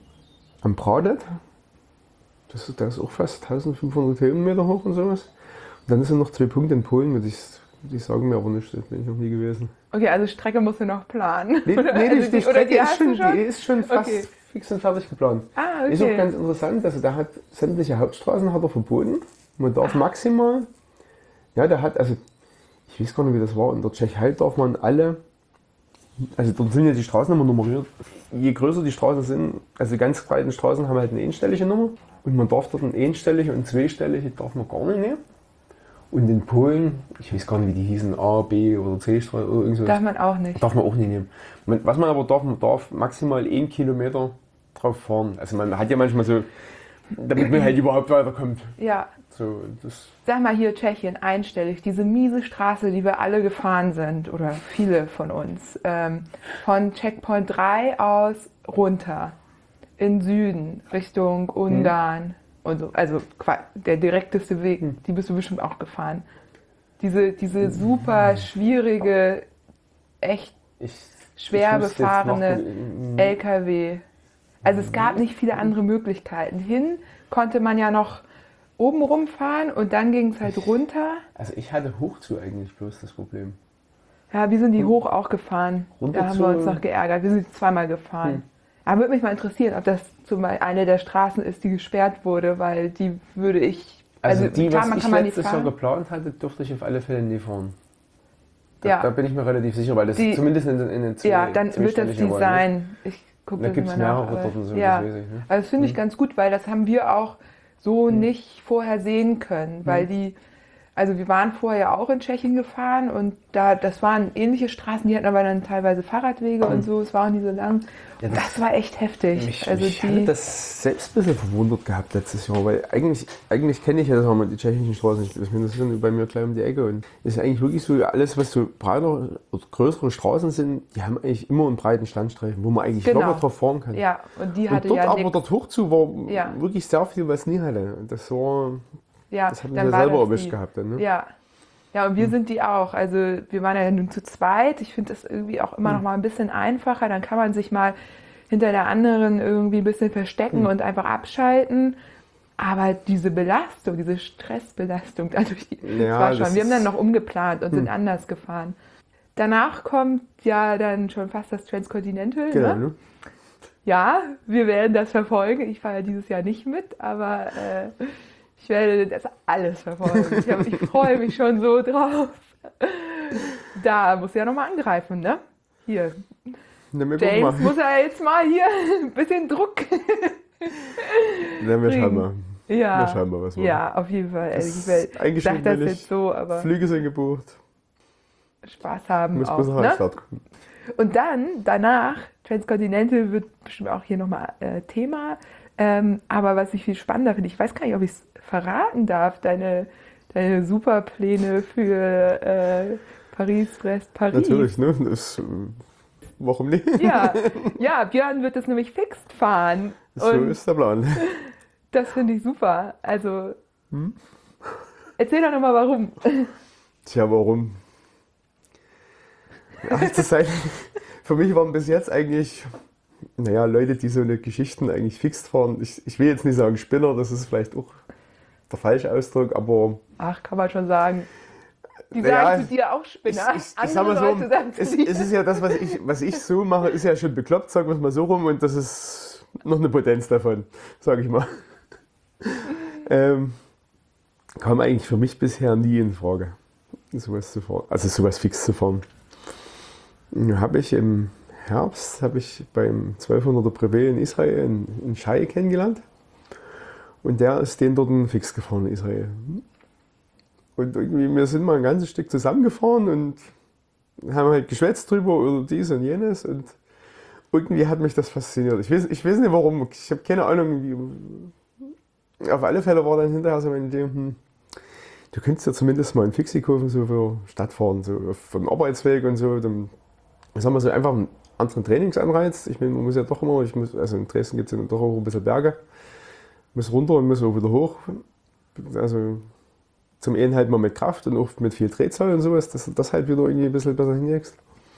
[SPEAKER 3] Am Pradet. Das ist, der ist auch fast eintausendfünfhundert Höhenmeter hoch und sowas. Und dann sind noch zwei Punkte in Polen, die, die sagen mir aber nichts, da bin ich noch nie gewesen.
[SPEAKER 2] Okay, also Strecke musst du noch planen.
[SPEAKER 3] Nee,
[SPEAKER 2] Oder-
[SPEAKER 3] nee
[SPEAKER 2] also
[SPEAKER 3] die, die
[SPEAKER 2] oder
[SPEAKER 3] Strecke ist
[SPEAKER 2] hast du
[SPEAKER 3] schon, die ist schon fast
[SPEAKER 2] Okay.
[SPEAKER 3] fix und fertig geplant.
[SPEAKER 2] Ah,
[SPEAKER 3] Ist auch
[SPEAKER 2] okay.
[SPEAKER 3] ganz interessant, also der hat sämtliche Hauptstraßen hat er verboten. Man darf maximal, ja, der hat, also ich weiß gar nicht, wie das war, in der Tschechei darf man alle, also dort sind ja die Straßen immer nummeriert. Je größer die Straßen sind, also die ganz breiten Straßen haben halt eine einstellige Nummer und man darf dort eine einstellige und zweistellige darf man gar nicht nehmen. Und in Polen, ich weiß gar nicht, wie die hießen, A, B oder C-Straße oder irgend so.
[SPEAKER 2] Darf man auch nicht.
[SPEAKER 3] Darf man auch nicht nehmen. Man, was man aber darf, man darf maximal einen Kilometer drauf fahren. Also man hat ja manchmal so, damit man halt überhaupt weiterkommt.
[SPEAKER 2] Ja.
[SPEAKER 3] So, das,
[SPEAKER 2] Sag mal hier Tschechien, einstellig, diese miese Straße, die wir alle gefahren sind, oder viele von uns, ähm, von Checkpoint drei aus runter, in Süden, Richtung Ungarn und so, also qua- der direkteste Weg, die bist du bestimmt auch gefahren. Diese, diese super schwierige, echt
[SPEAKER 3] ich,
[SPEAKER 2] schwer
[SPEAKER 3] ich müsste jetzt
[SPEAKER 2] befahrene
[SPEAKER 3] noch-
[SPEAKER 2] L K W. Also es gab nicht viele andere Möglichkeiten. Hin konnte man ja noch oben rumfahren und dann ging es halt runter.
[SPEAKER 3] Also ich hatte hoch zu eigentlich bloß das Problem.
[SPEAKER 2] Ja, wir sind die hoch auch gefahren.
[SPEAKER 3] Runter
[SPEAKER 2] Da haben
[SPEAKER 3] zu-
[SPEAKER 2] wir uns noch geärgert. Wir sind zweimal gefahren.
[SPEAKER 3] Hm.
[SPEAKER 2] Aber würde mich mal interessieren, ob das zum Beispiel eine der Straßen ist, die gesperrt wurde, weil die würde ich.
[SPEAKER 3] Also,
[SPEAKER 2] Also,
[SPEAKER 3] die,
[SPEAKER 2] klar,
[SPEAKER 3] was
[SPEAKER 2] man
[SPEAKER 3] ich
[SPEAKER 2] kann mal nicht
[SPEAKER 3] letztes Jahr
[SPEAKER 2] fahren.
[SPEAKER 3] geplant hatte, durfte ich auf alle Fälle nie fahren. Da,
[SPEAKER 2] Ja.
[SPEAKER 3] da bin ich mir relativ sicher, weil das
[SPEAKER 2] Die-
[SPEAKER 3] zumindest in, in den zwei,
[SPEAKER 2] Ja, dann wird das
[SPEAKER 3] zweistelligen waren, ne?
[SPEAKER 2] Design. Ich gucke
[SPEAKER 3] Da
[SPEAKER 2] das
[SPEAKER 3] gibt es
[SPEAKER 2] immer nach.
[SPEAKER 3] mehrere
[SPEAKER 2] aber-
[SPEAKER 3] dort und so,
[SPEAKER 2] ja.
[SPEAKER 3] das weiß ich. Ne?
[SPEAKER 2] Also das finde ich
[SPEAKER 3] Hm.
[SPEAKER 2] ganz gut, weil das haben wir auch so nicht vorher sehen können, weil die, also wir waren vorher ja auch in Tschechien gefahren und da, das waren ähnliche Straßen, die hatten aber dann teilweise Fahrradwege und so, es war auch nicht so lang.
[SPEAKER 3] Ja,
[SPEAKER 2] Und
[SPEAKER 3] das-
[SPEAKER 2] das war echt heftig.
[SPEAKER 3] Mich,
[SPEAKER 2] also
[SPEAKER 3] mich
[SPEAKER 2] die,
[SPEAKER 3] hatte das selbst ein bisschen verwundert gehabt letztes Jahr, weil eigentlich, eigentlich kenne ich ja sagen wir, die tschechischen Straßen nicht. Das sind bei mir gleich um die Ecke und es ist eigentlich wirklich so, alles was so breiter oder größere Straßen sind, die haben eigentlich immer einen breiten Standstreifen, wo man eigentlich
[SPEAKER 2] Genau.
[SPEAKER 3] locker drauf fahren kann.
[SPEAKER 2] ja, und die
[SPEAKER 3] Und
[SPEAKER 2] hatte
[SPEAKER 3] dort
[SPEAKER 2] ja
[SPEAKER 3] aber
[SPEAKER 2] nix.
[SPEAKER 3] dort hochzu war
[SPEAKER 2] Ja.
[SPEAKER 3] wirklich sehr viel, was nie hatte. Und das war,
[SPEAKER 2] Ja,
[SPEAKER 3] das hat mich
[SPEAKER 2] dann
[SPEAKER 3] ja
[SPEAKER 2] war
[SPEAKER 3] selber
[SPEAKER 2] das
[SPEAKER 3] erwischt
[SPEAKER 2] die.
[SPEAKER 3] gehabt. Dann, ne?
[SPEAKER 2] Ja. Ja, und wir sind die auch. Also wir waren ja nun zu zweit. Ich finde das irgendwie auch immer noch mal ein bisschen einfacher. Dann kann man sich mal hinter der anderen irgendwie ein bisschen verstecken und einfach abschalten. Aber diese Belastung, diese Stressbelastung dadurch, die,
[SPEAKER 3] Ja,
[SPEAKER 2] das war
[SPEAKER 3] das
[SPEAKER 2] schon. Wir haben dann
[SPEAKER 3] ist-
[SPEAKER 2] noch umgeplant und sind anders gefahren. Danach kommt ja dann schon fast das Transcontinental.
[SPEAKER 3] Genau,
[SPEAKER 2] Ne?
[SPEAKER 3] ne?
[SPEAKER 2] Ja, wir werden das verfolgen. Ich fahre ja dieses Jahr nicht mit, aber äh, ich werde das alles verfolgen. Ich, hab- ich freue mich schon so drauf. Da muss ja nochmal angreifen, ne? Hier,
[SPEAKER 3] Na, wir gucken
[SPEAKER 2] James
[SPEAKER 3] mal.
[SPEAKER 2] muss ja jetzt mal hier ein bisschen Druck.
[SPEAKER 3] Na, wir schauen mal.
[SPEAKER 2] Ja,
[SPEAKER 3] Wir schauen mal, was wir
[SPEAKER 2] ja, auf jeden Fall. Also ich
[SPEAKER 3] Das-
[SPEAKER 2] will-
[SPEAKER 3] eigentlich
[SPEAKER 2] ich sag
[SPEAKER 3] schon
[SPEAKER 2] das
[SPEAKER 3] will ich-
[SPEAKER 2] jetzt so, aber
[SPEAKER 3] Flüge sind gebucht.
[SPEAKER 2] Spaß haben
[SPEAKER 3] Muss
[SPEAKER 2] auch,
[SPEAKER 3] bloß noch an
[SPEAKER 2] ne?
[SPEAKER 3] den Start kommen.
[SPEAKER 2] Und dann, danach, Transcontinental wird bestimmt auch hier nochmal äh, Thema. Ähm, aber was ich viel spannender finde, ich weiß gar nicht, ob ich es verraten darf, deine, deine Superpläne für äh, Paris, Brest, Paris.
[SPEAKER 3] Natürlich, ne? Das, äh, warum nicht?
[SPEAKER 2] Ja, ja, Björn wird das nämlich fixt fahren.
[SPEAKER 3] So
[SPEAKER 2] Und
[SPEAKER 3] ist der Plan.
[SPEAKER 2] das finde ich super. Also,
[SPEAKER 3] Hm?
[SPEAKER 2] erzähl doch nochmal, warum.
[SPEAKER 3] Tja, warum? Ja, das heißt, für mich waren bis jetzt eigentlich, naja, Leute, die so eine Geschichten eigentlich fixt fahren. Ich, ich will jetzt nicht sagen Spinner, das ist vielleicht auch der falsche Ausdruck, aber
[SPEAKER 2] Ach, kann man schon sagen. Die
[SPEAKER 3] Ja,
[SPEAKER 2] sagen zu dir auch
[SPEAKER 3] ich,
[SPEAKER 2] Spinner.
[SPEAKER 3] ich, ich
[SPEAKER 2] Andere
[SPEAKER 3] sag mal so,
[SPEAKER 2] Leute sagen zu
[SPEAKER 3] es,
[SPEAKER 2] dir.
[SPEAKER 3] es ist ja das, was ich, was ich so mache, ist ja schon bekloppt, sagen wir es mal so rum, und das ist noch eine Potenz davon, sage ich mal. ähm, kam eigentlich für mich bisher nie in Frage, sowas zu fahren, also sowas fix zu fahren. Habe ich im Herbst, habe ich beim zwölfhunderter Privé in Israel einen, einen Schei kennengelernt und der ist den dort fix gefahren in Israel. Und irgendwie, wir sind mal ein ganzes Stück zusammengefahren und haben halt geschwätzt drüber oder dies und jenes. Und irgendwie hat mich das fasziniert. Ich weiß, ich weiß nicht warum, ich habe keine Ahnung, wie. Auf alle Fälle war dann hinterher so meine Idee, hm, du könntest ja zumindest mal einen Fixie kaufen, so für Stadtfahren, so vom Arbeitsweg und so. Dann haben wir so einfach einen anderen Trainingsanreiz. Ich meine, man muss ja doch immer, ich muss, also in Dresden gibt es ja doch auch ein bisschen Berge. Muss runter und muss auch wieder hoch. Also zum einen halt mal mit Kraft und auch mit viel Drehzahl und sowas, dass du das halt wieder irgendwie ein bisschen besser hinkriegst.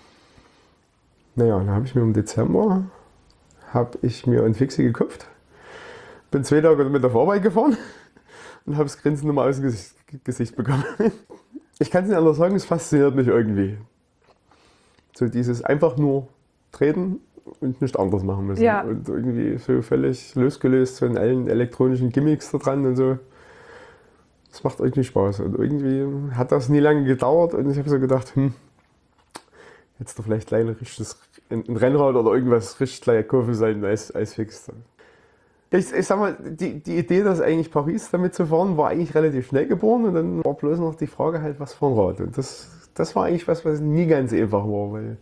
[SPEAKER 3] Naja, dann habe ich mir im Dezember habe ich mir einen Fixie gekauft. Bin zwei Tage mit auf Arbeit gefahren und habe das Grinsen nochmal aus dem Gesicht, Gesicht bekommen. Ich kann es nicht anders sagen, es fasziniert mich irgendwie. So dieses einfach nur treten und nichts anderes machen müssen.
[SPEAKER 2] Ja.
[SPEAKER 3] Und irgendwie so völlig losgelöst von allen elektronischen Gimmicks da dran und so. Das macht irgendwie Spaß. Und irgendwie hat das nie lange gedauert und ich habe so gedacht, hm, jetzt doch vielleicht gleich ein richtiges ein Rennrad oder irgendwas richtig gleich kaufen sollen als, als fix. Ich, ich sag mal, die, die Idee, dass eigentlich Paris damit zu fahren, war eigentlich relativ schnell geboren und dann war bloß noch die Frage halt, was für ein Rad. Und das, das war eigentlich was, was nie ganz einfach war, weil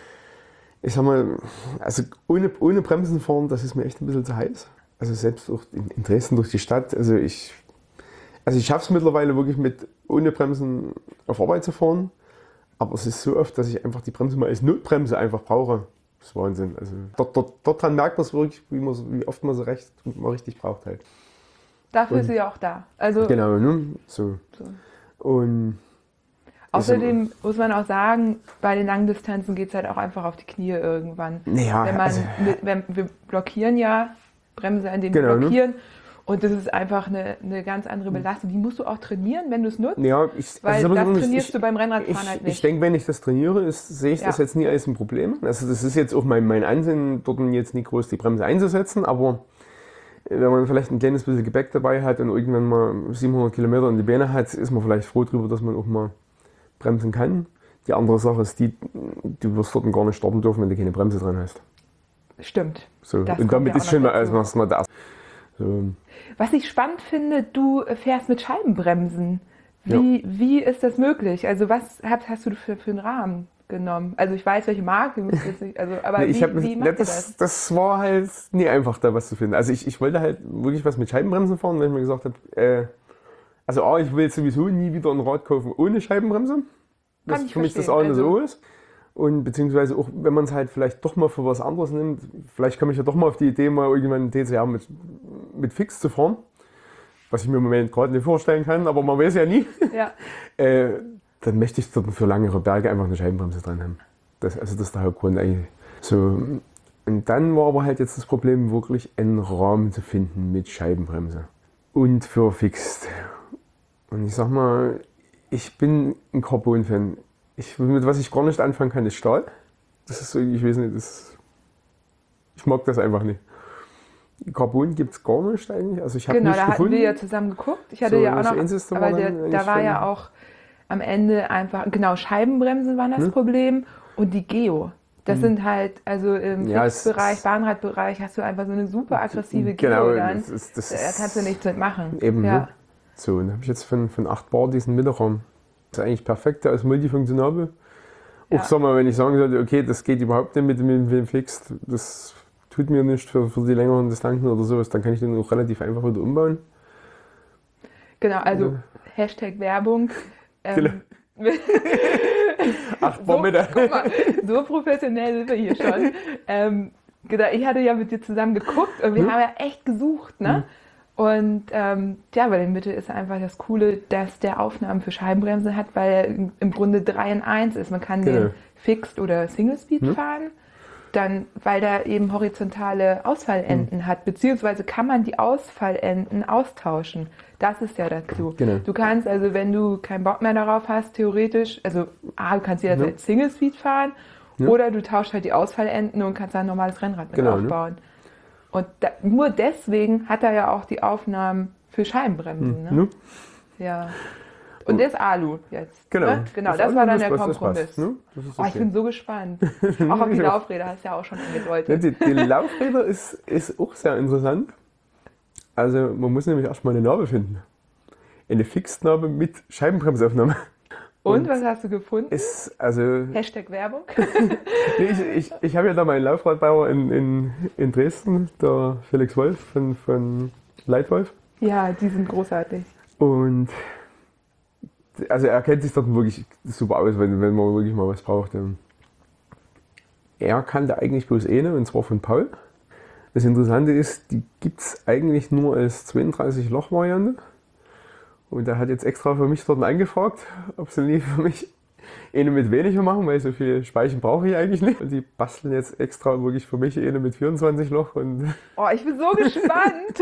[SPEAKER 3] ich sag mal, also ohne, ohne Bremsen fahren, das ist mir echt ein bisschen zu heiß. Also selbst auch in, in Dresden durch die Stadt, also ich, also ich schaffe es mittlerweile wirklich mit ohne Bremsen auf Arbeit zu fahren, aber es ist so oft, dass ich einfach die Bremse mal als Notbremse einfach brauche. Das ist Wahnsinn. Also dort, dort, dort dran merkt man es wirklich, wie, man, wie oft man sie recht mal richtig braucht halt.
[SPEAKER 2] Dafür
[SPEAKER 3] Und,
[SPEAKER 2] ist sie ja auch da. Also,
[SPEAKER 3] genau, ne? So.
[SPEAKER 2] so.
[SPEAKER 3] Und
[SPEAKER 2] Außerdem muss man auch sagen, bei den langen Distanzen geht es halt auch einfach auf die Knie irgendwann.
[SPEAKER 3] Ja,
[SPEAKER 2] wenn man,
[SPEAKER 3] also,
[SPEAKER 2] mit, wenn, wir blockieren ja, Bremse, indem
[SPEAKER 3] genau,
[SPEAKER 2] wir blockieren.
[SPEAKER 3] Ne?
[SPEAKER 2] Und das ist einfach eine, eine ganz andere Belastung. Die musst du auch trainieren, wenn du es nutzt.
[SPEAKER 3] Ja, ich,
[SPEAKER 2] weil
[SPEAKER 3] also
[SPEAKER 2] das
[SPEAKER 3] ich,
[SPEAKER 2] trainierst
[SPEAKER 3] ich,
[SPEAKER 2] du beim Rennradfahren
[SPEAKER 3] ich,
[SPEAKER 2] halt nicht.
[SPEAKER 3] Ich denke, wenn ich das trainiere, ist, sehe ich
[SPEAKER 2] ja.
[SPEAKER 3] das jetzt nie als ein Problem. Also das ist jetzt auch mein, mein Ansinnen, dort jetzt nicht groß die Bremse einzusetzen, aber wenn man vielleicht ein kleines bisschen Gepäck dabei hat und irgendwann mal siebenhundert Kilometer in die Beine hat, ist man vielleicht froh darüber, dass man auch mal bremsen kann. Die andere Sache ist die, du wirst dort gar nicht starten dürfen, wenn du keine Bremse dran hast.
[SPEAKER 2] Stimmt.
[SPEAKER 3] So. Und damit ja ist schon mal erstmal das. So.
[SPEAKER 2] Was ich spannend finde, du fährst mit Scheibenbremsen. Wie, ja. wie ist das möglich? Also was hast, hast du für, für einen Rahmen genommen? Also ich weiß, welche Marke, nicht, also, aber
[SPEAKER 3] nee, ich
[SPEAKER 2] wie,
[SPEAKER 3] hab,
[SPEAKER 2] wie macht
[SPEAKER 3] das,
[SPEAKER 2] das?
[SPEAKER 3] Das war halt nie einfach, da was zu finden. Also ich, ich wollte halt wirklich was mit Scheibenbremsen fahren, weil ich mir gesagt habe, äh, also A, ich will jetzt sowieso nie wieder ein Rad kaufen ohne Scheibenbremse. Das ist für mich das A und das O ist. Und beziehungsweise auch, wenn man es halt vielleicht doch mal für was anderes nimmt, vielleicht komme ich ja doch mal auf die Idee, mal irgendwann einen T C R mit, mit Fix zu fahren. Was ich mir im Moment gerade nicht vorstellen kann, aber man weiß ja nie.
[SPEAKER 2] Ja.
[SPEAKER 3] äh, dann möchte ich dort für langere Berge einfach eine Scheibenbremse dran haben. Das, also das ist der Hauptgrund eigentlich. So, und dann war aber halt jetzt das Problem, wirklich einen Rahmen zu finden mit Scheibenbremse. Und für Fixed. Und ich sag mal, ich bin ein Carbon-Fan. Ich, mit was ich gar nicht anfangen kann, ist Stahl. Das ist so, ich weiß nicht, das, ich mag das einfach nicht. Carbon gibt es gar nicht eigentlich. Also ich habe
[SPEAKER 2] genau,
[SPEAKER 3] nicht
[SPEAKER 2] da
[SPEAKER 3] gefunden.
[SPEAKER 2] hatten wir ja zusammen geguckt. Ich hatte
[SPEAKER 3] so,
[SPEAKER 2] ja auch noch,
[SPEAKER 3] Einzige
[SPEAKER 2] aber
[SPEAKER 3] war
[SPEAKER 2] der, da war ja auch am Ende einfach, genau, Scheibenbremsen waren das hm? Problem und die Geo. Das hm. sind halt, also im
[SPEAKER 3] ja,
[SPEAKER 2] Fixbereich, Bahnradbereich hast du einfach so eine super aggressive Geo
[SPEAKER 3] genau,
[SPEAKER 2] dann.
[SPEAKER 3] Das ist, das
[SPEAKER 2] da kannst du nichts mitmachen.
[SPEAKER 3] Eben,
[SPEAKER 2] ja.
[SPEAKER 3] ne? So, dann habe ich jetzt von, von acht Bar diesen Mittelraum. Das ist eigentlich perfekt, der ist multifunktionabel. Ja. Auch sag mal, wenn ich sagen sollte, okay, das geht überhaupt nicht mit dem, mit dem Fixed, das tut mir nicht für, für die längeren Distanzen oder sowas, dann kann ich den auch relativ einfach wieder umbauen.
[SPEAKER 2] Genau, also ja. Hashtag Werbung. Ähm,
[SPEAKER 3] genau. Ach,
[SPEAKER 2] so, guck mal, so professionell sind wir hier schon. ähm, genau, ich hatte ja mit dir zusammen geguckt und wir hm? haben ja echt gesucht, ne? Hm. Und ähm, ja, bei der Mitte ist einfach das Coole, dass der Aufnahmen für Scheibenbremsen hat, weil er im Grunde drei in eins ist. Man kann genau. den Fixed oder Single Speed hm. fahren, dann, weil der eben horizontale Ausfallenden hm. hat, beziehungsweise kann man die Ausfallenden austauschen. Das ist ja dazu. Genau. Du kannst also, wenn du keinen Bock mehr darauf hast, theoretisch, also A, du kannst jederzeit ja. Single Speed fahren ja. oder du tauschst halt die Ausfallenden und kannst dann ein normales Rennrad mit genau, aufbauen. Ne? Und da, nur deswegen hat er ja auch die Aufnahmen für Scheibenbremsen. Ne?
[SPEAKER 3] Ne?
[SPEAKER 2] Ja. Und der ist Alu jetzt.
[SPEAKER 3] Genau.
[SPEAKER 2] Ne? Genau, das, das war dann der Kompromiss. Ne? Okay. Oh, ich bin so gespannt. Auch auf die Laufräder hast du ja auch schon angedeutet.
[SPEAKER 3] Die, die Laufräder ist, ist auch sehr interessant. Also man muss nämlich erstmal eine Narbe finden. eine Fixnarbe mit Scheibenbremsaufnahme.
[SPEAKER 2] Und, und was hast du gefunden?
[SPEAKER 3] Ist, also,
[SPEAKER 2] Hashtag Werbung.
[SPEAKER 3] nee, ich ich, ich habe ja da meinen Laufradbauer in, in, in Dresden, der Felix Wolf von, von Leitwolf.
[SPEAKER 2] Ja, die sind großartig.
[SPEAKER 3] Und also er kennt sich dort wirklich super aus, wenn, wenn man wirklich mal was braucht. Er kannte eigentlich bloß eine, und zwar von Paul. Das Interessante ist, die gibt es eigentlich nur als zweiunddreißig-Loch-Variante. Und er hat jetzt extra für mich dort angefragt, ob sie nie für mich eine mit weniger machen, weil so viel Speichen brauche ich eigentlich nicht. Und die basteln jetzt extra wirklich für mich eine mit vierundzwanzig Loch. Und
[SPEAKER 2] Oh, ich bin so gespannt.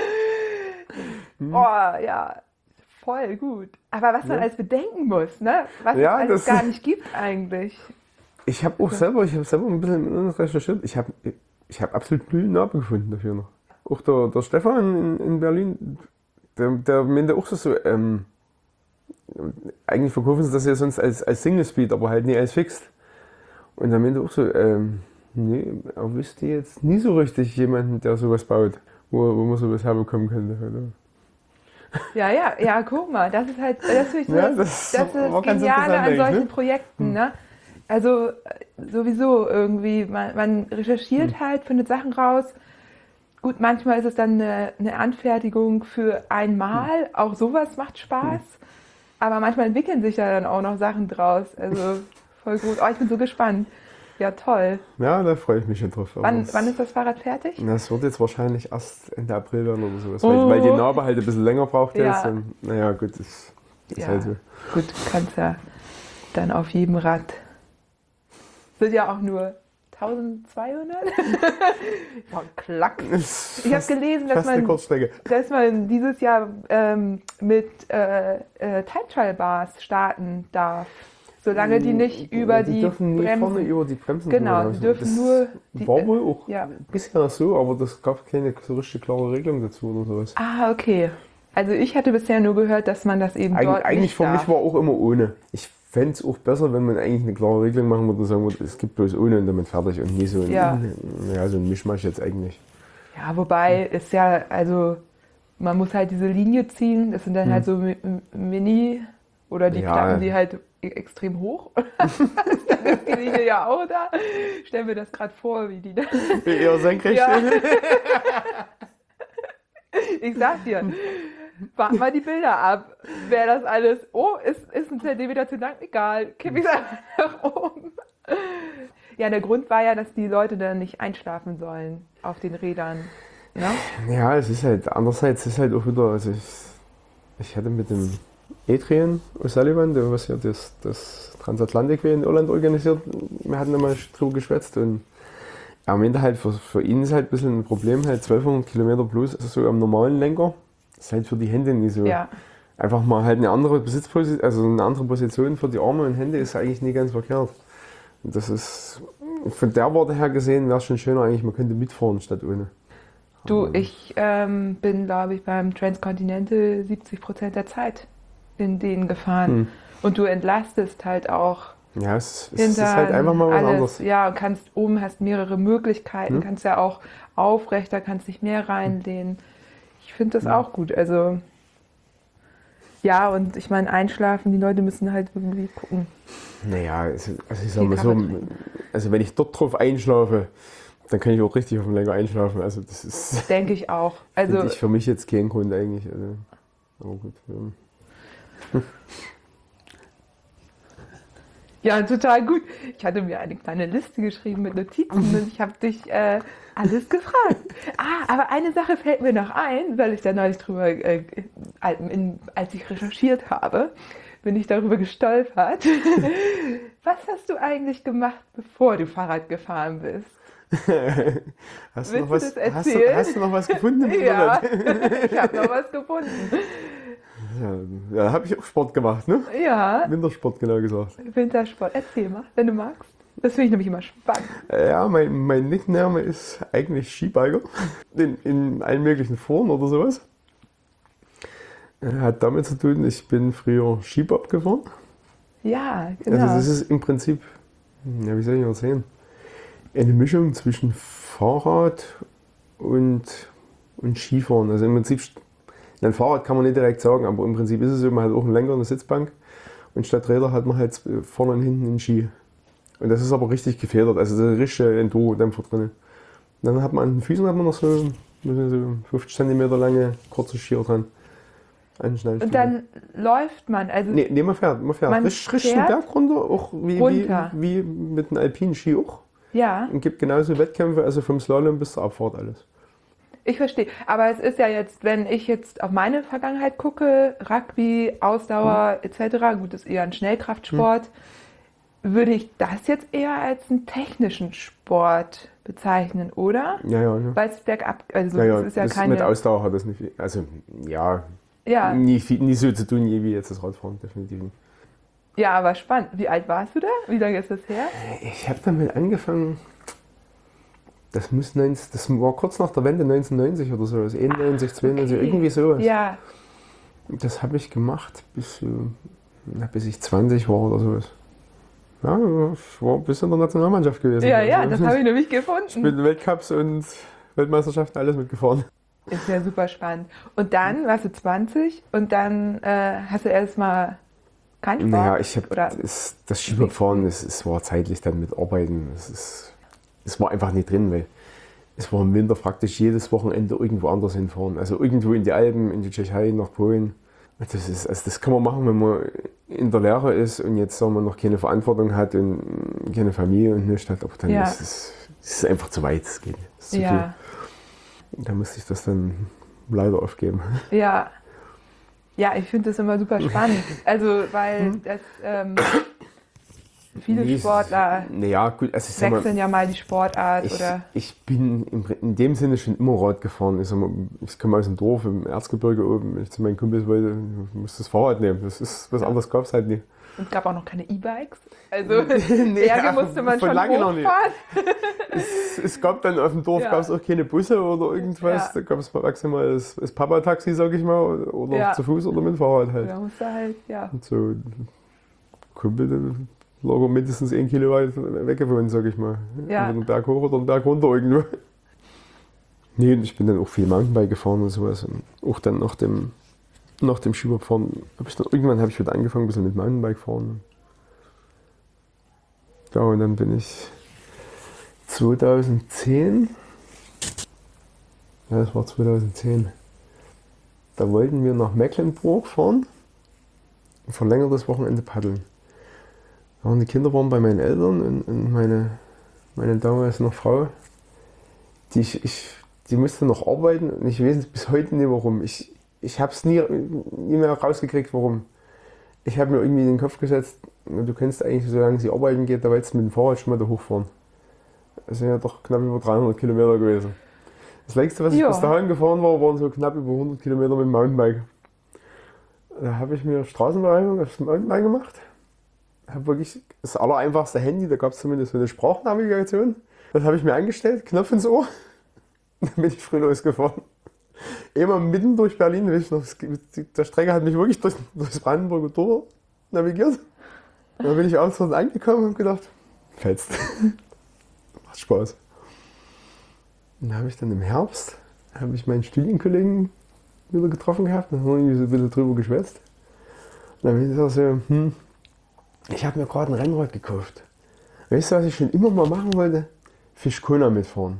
[SPEAKER 2] Oh, ja, voll gut. Aber was man
[SPEAKER 3] Ja.
[SPEAKER 2] alles bedenken muss, ne? Was
[SPEAKER 3] Ja,
[SPEAKER 2] es alles
[SPEAKER 3] das-
[SPEAKER 2] gar nicht gibt eigentlich.
[SPEAKER 3] ich habe auch selber, ich habe selber ein bisschen im Internet recherchiert. Ich habe ich hab absolut null Narbe gefunden dafür noch. Auch der, der Stefan in, in Berlin, der, der meinte auch so, so ähm, eigentlich verkaufen sie das ja sonst als, als Single Speed, aber halt nicht als Fixed. Und der meinte auch so, ähm, nee, er wüsste jetzt nie so richtig jemanden, der sowas baut, wo, wo man sowas herbekommen könnte. Oder?
[SPEAKER 2] Ja, ja, ja, guck mal, das ist halt, das finde ich so,
[SPEAKER 3] Ja,
[SPEAKER 2] das,
[SPEAKER 3] das
[SPEAKER 2] das ist das
[SPEAKER 3] war ganz
[SPEAKER 2] Geniale
[SPEAKER 3] interessant
[SPEAKER 2] an
[SPEAKER 3] eigentlich,
[SPEAKER 2] solchen
[SPEAKER 3] ne?
[SPEAKER 2] Projekten, ne? Also äh, sowieso irgendwie, man, man recherchiert
[SPEAKER 3] Hm.
[SPEAKER 2] halt, findet Sachen raus. Gut, manchmal ist es dann eine, eine Anfertigung für einmal,
[SPEAKER 3] Hm.
[SPEAKER 2] auch sowas macht Spaß. Aber manchmal entwickeln sich ja dann auch noch Sachen draus. Also voll gut. Oh, ich bin so gespannt. Ja, toll.
[SPEAKER 3] Ja, da freue ich mich schon drauf. Aber
[SPEAKER 2] Wann,
[SPEAKER 3] das-
[SPEAKER 2] wann ist das Fahrrad fertig?
[SPEAKER 3] Das wird jetzt wahrscheinlich erst Ende April werden oder sowas,
[SPEAKER 2] Oh.
[SPEAKER 3] weil, weil die Narbe halt ein bisschen länger braucht
[SPEAKER 2] Ja.
[SPEAKER 3] jetzt. Und, naja, gut, das ist
[SPEAKER 2] Ja.
[SPEAKER 3] halt so.
[SPEAKER 2] Gut, kannst ja dann auf jedem Rad. Sind ja auch nur eintausendzweihundert. Boah, Klack. Ich habe gelesen, dass
[SPEAKER 3] Fast eine
[SPEAKER 2] man,
[SPEAKER 3] Kurzstrecke.
[SPEAKER 2] dass man dieses Jahr ähm, mit äh, äh, Time Trial Bars starten darf. Solange die nicht über die,
[SPEAKER 3] die dürfen nie
[SPEAKER 2] Bremsen.
[SPEAKER 3] vorne über die Bremsen
[SPEAKER 2] Genau,
[SPEAKER 3] drüber
[SPEAKER 2] die
[SPEAKER 3] laufen.
[SPEAKER 2] dürfen
[SPEAKER 3] das
[SPEAKER 2] nur die-
[SPEAKER 3] war wohl auch
[SPEAKER 2] ja.
[SPEAKER 3] bisher so, aber das gab keine so richtig klare Regelung dazu oder sowas.
[SPEAKER 2] Ah, okay. Also ich hatte bisher nur gehört, dass man das eben
[SPEAKER 3] Eig
[SPEAKER 2] dort
[SPEAKER 3] eigentlich
[SPEAKER 2] nicht
[SPEAKER 3] für
[SPEAKER 2] darf.
[SPEAKER 3] mich war auch immer ohne. Ich fände es auch besser, wenn man eigentlich eine klare Regelung machen würde und sagen würde, es gibt bloß ohne und damit fertig und nie so ein,
[SPEAKER 2] Ja.
[SPEAKER 3] ja, so ein Mischmasch jetzt eigentlich.
[SPEAKER 2] Ja, wobei ist ja, also man muss halt diese Linie ziehen. Das sind dann halt so Mi- Mi- Mini oder die
[SPEAKER 3] Ja.
[SPEAKER 2] klappen die halt e- extrem hoch. Dann ist die Linie ja auch da. Stell mir das gerade vor, wie die da.
[SPEAKER 3] Eher senkrecht.
[SPEAKER 2] Ja. Ich sag dir, warte mal die Bilder ab. Wäre das alles, oh, ist, ist ein Zentimeter zu lang? Egal, kipp ich es einfach nach oben. Ja, der Grund war ja, dass die Leute dann nicht einschlafen sollen auf den Rädern. Ne?
[SPEAKER 3] Ja, es ist halt, andererseits ist halt auch wieder, also ich, ich hatte mit dem Adrian O'Sullivan, der was ja das, das Transatlantik in Irland organisiert, wir hatten da mal drüber geschwätzt und am Ende halt für, für ihn ist halt ein bisschen ein Problem, halt zwölfhundert Kilometer plus, also so am normalen Lenker, ist halt für die Hände nicht so.
[SPEAKER 2] Ja.
[SPEAKER 3] Einfach mal halt eine andere Besitzposition, also eine andere Position für die Arme und Hände ist eigentlich nie ganz verkehrt. Und das ist, von der Warte her gesehen, wäre es schon schöner eigentlich, man könnte mitfahren statt ohne.
[SPEAKER 2] Du, ich ähm, bin, glaube ich, beim Transcontinental siebzig Prozent der Zeit in denen gefahren.
[SPEAKER 3] Hm.
[SPEAKER 2] Und du entlastest halt auch
[SPEAKER 3] Ja, es, es
[SPEAKER 2] hinter
[SPEAKER 3] ist halt einfach mal was
[SPEAKER 2] alles.
[SPEAKER 3] anderes.
[SPEAKER 2] Ja, und kannst oben hast mehrere Möglichkeiten,
[SPEAKER 3] Hm.
[SPEAKER 2] kannst ja auch aufrechter, kannst dich mehr reinlehnen. Ich finde das
[SPEAKER 3] Hm.
[SPEAKER 2] auch gut. Also ja, und ich meine, einschlafen, die Leute müssen halt irgendwie gucken.
[SPEAKER 3] Naja, es, also ich sag
[SPEAKER 2] Viel
[SPEAKER 3] mal so,
[SPEAKER 2] Kaffee trinken.
[SPEAKER 3] also wenn ich dort drauf einschlafe, dann kann ich auch richtig auf dem Lenker einschlafen. Also das ist,
[SPEAKER 2] Denke ich auch. Also
[SPEAKER 3] finde ich für mich jetzt kein Grund eigentlich. Also, aber gut. Ja.
[SPEAKER 2] ja, total gut. Ich hatte mir eine kleine Liste geschrieben mit Notizen und ich habe dich äh, alles gefragt. Ah, aber eine Sache fällt mir noch ein, weil ich da neulich drüber, äh, in, als ich recherchiert habe, bin ich darüber gestolpert. Was hast du eigentlich gemacht, bevor du Fahrrad gefahren bist?
[SPEAKER 3] Hast,
[SPEAKER 2] Willst
[SPEAKER 3] du noch
[SPEAKER 2] du
[SPEAKER 3] was,
[SPEAKER 2] das
[SPEAKER 3] hast, du,
[SPEAKER 2] erzählen?
[SPEAKER 3] hast du noch was gefunden? im
[SPEAKER 2] Ja,
[SPEAKER 3] Internet?
[SPEAKER 2] ich habe noch was gefunden.
[SPEAKER 3] Ja, da habe ich auch Sport gemacht, ne?
[SPEAKER 2] Ja,
[SPEAKER 3] Wintersport genau gesagt.
[SPEAKER 2] Wintersport. Erzähl mal, wenn du magst. Das finde ich nämlich immer spannend.
[SPEAKER 3] Ja, mein, mein Nickname ist eigentlich Skibiker. In, in allen möglichen Formen oder sowas. Hat damit zu tun, ich bin früher Skibob gefahren.
[SPEAKER 2] Ja, genau.
[SPEAKER 3] Also das ist im Prinzip, ja, wie soll ich das sehen, eine Mischung zwischen Fahrrad und, und Skifahren. Also im Prinzip Ein Fahrrad kann man nicht direkt sagen, aber im Prinzip ist es so, man hat auch einen Lenker und eine Sitzbank und statt Räder hat man halt vorne und hinten einen Ski. Und das ist aber richtig gefedert, also der richtige Enduro-Dämpfer drin. Dann hat man an den Füßen hat man noch so, so fünfzig Zentimeter lange kurze Skier dran.
[SPEAKER 2] Und dann läuft man, also...
[SPEAKER 3] Nee, nee man fährt, man fährt.
[SPEAKER 2] Man
[SPEAKER 3] Richtig, richtig den Berg runter, auch wie,
[SPEAKER 2] runter.
[SPEAKER 3] Wie, wie mit einem alpinen Ski auch.
[SPEAKER 2] Ja.
[SPEAKER 3] Und gibt genauso Wettkämpfe, also vom Slalom bis zur Abfahrt alles.
[SPEAKER 2] Ich verstehe, aber es ist ja jetzt, wenn ich jetzt auf meine Vergangenheit gucke, Rugby, Ausdauer et cetera, gut, das ist eher ein Schnellkraftsport, hm. würde ich das jetzt eher als einen technischen Sport bezeichnen, oder?
[SPEAKER 3] Ja, ja. ja.
[SPEAKER 2] Weil es bergab, also
[SPEAKER 3] ja, ja,
[SPEAKER 2] das ist ja
[SPEAKER 3] das
[SPEAKER 2] keine...
[SPEAKER 3] Mit Ausdauer hat das nicht viel, also ja,
[SPEAKER 2] ja.
[SPEAKER 3] Nie, viel, nie so zu tun, wie jetzt das Radfahren, definitiv nicht.
[SPEAKER 2] Ja, aber spannend. Wie alt warst du da? Wie lange ist das her?
[SPEAKER 3] Ich habe damit angefangen, das, muss neunzig, das war kurz nach der Wende neunzehnhundertneunzig oder so, also einundneunzig, zweiundneunzig, okay. Irgendwie sowas.
[SPEAKER 2] Ja.
[SPEAKER 3] Das habe ich gemacht, bis, bis ich zwanzig war oder sowas. Ja, ich war bis in der Nationalmannschaft gewesen.
[SPEAKER 2] Ja, ja,
[SPEAKER 3] also,
[SPEAKER 2] das habe ich nämlich gefunden.
[SPEAKER 3] Ich bin Weltcups und Weltmeisterschaften alles mitgefahren.
[SPEAKER 2] Ist ja super spannend. Und dann warst du zwanzig und dann äh, hast du erstmal keinen Sport?
[SPEAKER 3] Naja, ich habe das, das Skifahren, es, es war zeitlich dann mit Arbeiten. Es, ist, es war einfach nicht drin, weil es war im Winter praktisch jedes Wochenende irgendwo anders hinfahren. Also irgendwo in die Alpen, in die Tschechei, nach Polen. Das, ist, also das kann man machen, wenn man in der Lehre ist und jetzt sagen wir, noch keine Verantwortung hat und keine Familie und nichts hat. Aber dann
[SPEAKER 2] ja.
[SPEAKER 3] ist es ist einfach zu weit. Es geht nicht. Es ist zu
[SPEAKER 2] ja.
[SPEAKER 3] viel. Da musste ich das dann leider aufgeben.
[SPEAKER 2] Ja, ja, ich finde das immer super spannend. Also, weil das, ähm, viele
[SPEAKER 3] nee,
[SPEAKER 2] Sportler
[SPEAKER 3] nee, ja, gut, also ich
[SPEAKER 2] wechseln
[SPEAKER 3] mal,
[SPEAKER 2] ja mal die Sportart.
[SPEAKER 3] Ich,
[SPEAKER 2] oder
[SPEAKER 3] ich bin in, in dem Sinne schon immer Rad gefahren. Ich, sag mal, ich komme aus dem Dorf im Erzgebirge oben. Wenn ich zu meinen Kumpels wollte, ich musste das Fahrrad nehmen. Das ist, was anderes gab es halt nie.
[SPEAKER 2] Und es gab auch noch keine E-Bikes. Also
[SPEAKER 3] nee,
[SPEAKER 2] Berge musste man schon hochfahren.
[SPEAKER 3] es, es gab dann auf dem Dorf
[SPEAKER 2] ja.
[SPEAKER 3] gab's auch keine Busse oder irgendwas. Ja. Da gab es maximal das, das Papa-Taxi, sag ich mal, oder ja. zu Fuß oder mit dem Fahrrad halt.
[SPEAKER 2] Da musste halt, ja.
[SPEAKER 3] Und so Kumpel lag mindestens ein Kilo weit weggewohnt, sag ich mal.
[SPEAKER 2] Ja.
[SPEAKER 3] Einen Berg hoch oder einen Berg runter irgendwo. Nee, ich bin dann auch viel Mountainbike gefahren und sowas. Und auch dann nach dem Nach dem Skifahren habe ich dann irgendwann habe ich wieder angefangen, ein bisschen mit Mountainbike fahren. Ja, und dann bin ich zweitausendzehn, ja, das war zweitausendzehn, da wollten wir nach Mecklenburg fahren und verlängertes Wochenende paddeln. Ja, und die Kinder waren bei meinen Eltern und, und meine, meine damals noch Frau, die, ich, ich, die musste noch arbeiten und ich weiß bis heute nicht warum. Ich, Ich habe es nie, nie mehr rausgekriegt, warum. Ich habe mir irgendwie in den Kopf gesetzt, du kennst eigentlich, solange sie arbeiten geht, da willst du mit dem Fahrrad schon mal da hochfahren. Das sind ja doch knapp über dreihundert Kilometer gewesen. Das längste, was ich
[SPEAKER 2] ja.
[SPEAKER 3] bis dahin gefahren war, waren so knapp über hundert Kilometer mit dem Mountainbike. Da habe ich mir Straßenbereinigung aufs Mountainbike gemacht. Habe wirklich das allereinfachste Handy, da gab es zumindest so eine Sprachnavigation. Das habe ich mir angestellt, Knopf ins Ohr. Dann bin ich früh losgefahren. Immer mitten durch Berlin, noch, der Strecke hat mich wirklich durch, durchs Brandenburger Tor navigiert. Dann bin ich abends angekommen und habe gedacht, fetzt. Macht Spaß. Und dann habe ich dann im Herbst, habe ich meinen Studienkollegen wieder getroffen gehabt, dann haben wir irgendwie so ein bisschen drüber geschwätzt. Und dann bin ich gesagt so, hm, ich habe mir gerade ein Rennrad gekauft. Weißt du, was ich schon immer mal machen wollte? Fischkona mitfahren.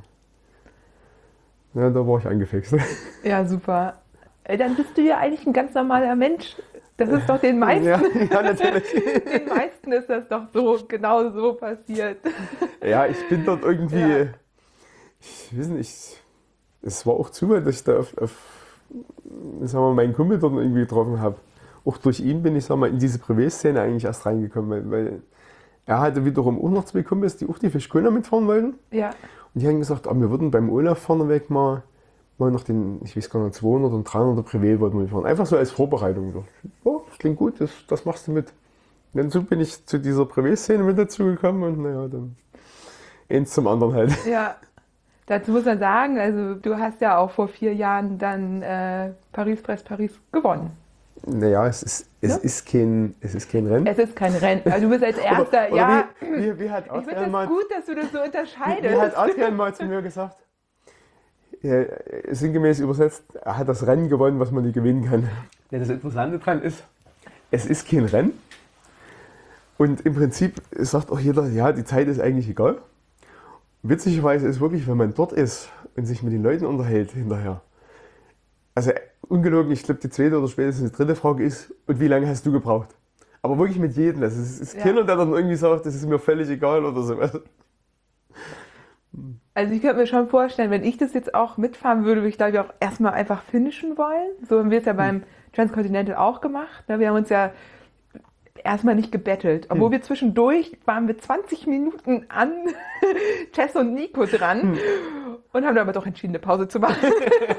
[SPEAKER 3] Ja, da war ich angefixt.
[SPEAKER 2] Ja, super. Dann bist du ja eigentlich ein ganz normaler Mensch. Das ist doch den meisten.
[SPEAKER 3] Ja, ja, natürlich.
[SPEAKER 2] Den meisten ist das doch so, genau so passiert.
[SPEAKER 3] Ja, ich bin dort irgendwie, ja. ich weiß nicht, es war auch Zufall, dass ich da auf, auf sagen wir, meinen Kumpel dort irgendwie getroffen habe. Auch durch ihn bin ich, sagen wir, in diese Privé-Szene eigentlich erst reingekommen, weil, weil er hatte wiederum auch noch zwei Kumpels, die auch die Fischkona mitfahren wollten.
[SPEAKER 2] Ja.
[SPEAKER 3] Und die haben gesagt, oh, wir würden beim Olaf vorneweg mal, mal noch den, ich weiß gar nicht, zweihundert und dreihundert Privé wollten wir fahren. Einfach so als Vorbereitung. So. Oh, das klingt gut, das, das machst du mit. Und dann so bin ich zu dieser Privé-Szene mit dazu gekommen und naja, dann eins zum anderen halt.
[SPEAKER 2] Ja, dazu muss man sagen, also du hast ja auch vor vier Jahren dann äh, Paris-Brest-Paris gewonnen.
[SPEAKER 3] Naja, es ist, es, ja? ist kein, es ist kein Rennen.
[SPEAKER 2] Es ist kein Rennen. Also du bist als Erster,
[SPEAKER 3] oder, oder
[SPEAKER 2] ja.
[SPEAKER 3] Wie, wie, wie hat
[SPEAKER 2] ich finde
[SPEAKER 3] Adrian
[SPEAKER 2] das
[SPEAKER 3] mal,
[SPEAKER 2] gut, dass du das so unterscheidest.
[SPEAKER 3] Wie, wie hat Adrian mal zu mir gesagt, Ja, sinngemäß übersetzt, er hat das Rennen gewonnen, was man nie gewinnen kann. Ja, das Interessante daran ist, es ist kein Rennen. Und im Prinzip sagt auch jeder, ja, die Zeit ist eigentlich egal. Witzigerweise ist wirklich, wenn man dort ist und sich mit den Leuten unterhält hinterher. Also ungelogen, ich glaube, die zweite oder spätestens die dritte Frage ist, und wie lange hast du gebraucht? Aber wirklich mit jedem. Also es ist ja. keiner, der dann irgendwie sagt, das ist mir völlig egal oder so.
[SPEAKER 2] Also ich könnte mir schon vorstellen, wenn ich das jetzt auch mitfahren würde, würde ich glaube ich auch erstmal einfach finishen wollen. So haben wir es ja beim Transcontinental auch gemacht. Wir haben uns ja erstmal nicht gebettelt. Obwohl hm. wir zwischendurch waren wir zwanzig Minuten an Jess und Nico dran hm. und haben dann aber doch entschieden, eine Pause zu machen.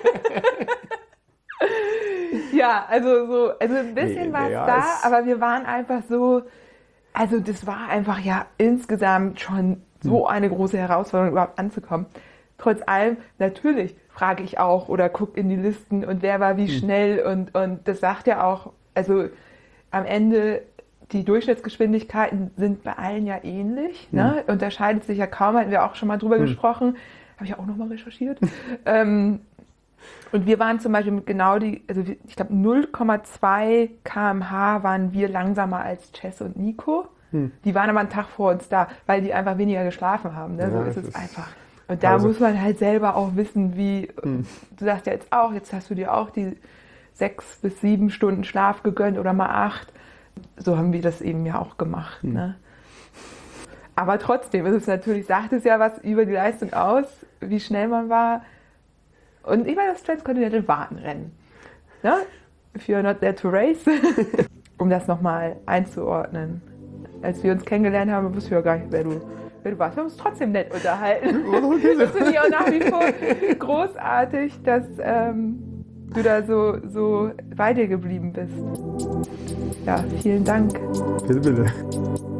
[SPEAKER 2] Ja, also so, also ein bisschen nee, war es ja, da, aber wir waren einfach so, also das war einfach ja insgesamt schon so eine große Herausforderung, überhaupt anzukommen. Trotz allem, natürlich frage ich auch oder gucke in die Listen und wer war wie schnell und, und das sagt ja auch, also am Ende die Durchschnittsgeschwindigkeiten sind bei allen ja ähnlich, mhm. ne? Unterscheidet sich ja kaum, hatten wir auch schon mal drüber mhm. gesprochen, habe ich auch nochmal recherchiert. ähm, und wir waren zum Beispiel mit genau die, also ich glaube null Komma zwei Kilometer pro Stunde waren wir langsamer als Jess und Nico. Hm. Die waren aber einen Tag vor uns da, weil die einfach weniger geschlafen haben. Ne? Ja, so ist es ist einfach. Und da also muss man halt selber auch wissen, wie, hm. du sagst ja jetzt auch, jetzt hast du dir auch die sechs bis sieben Stunden Schlaf gegönnt oder mal acht. So haben wir das eben ja auch gemacht. Hm. Ne? Aber trotzdem ist es natürlich, sagt es ja was über die Leistung aus, wie schnell man war. Und ich meine, das Transcontinental war ein Rennen. Ne? If you're not there to race. Um das nochmal einzuordnen. Als wir uns kennengelernt haben, wussten wir ja gar nicht, wer du, wer du warst. Wir haben uns trotzdem nett unterhalten. Das finde ich auch nach wie vor großartig, dass ähm, du da so, so bei dir geblieben bist. Ja, vielen Dank.
[SPEAKER 3] Bitte, bitte.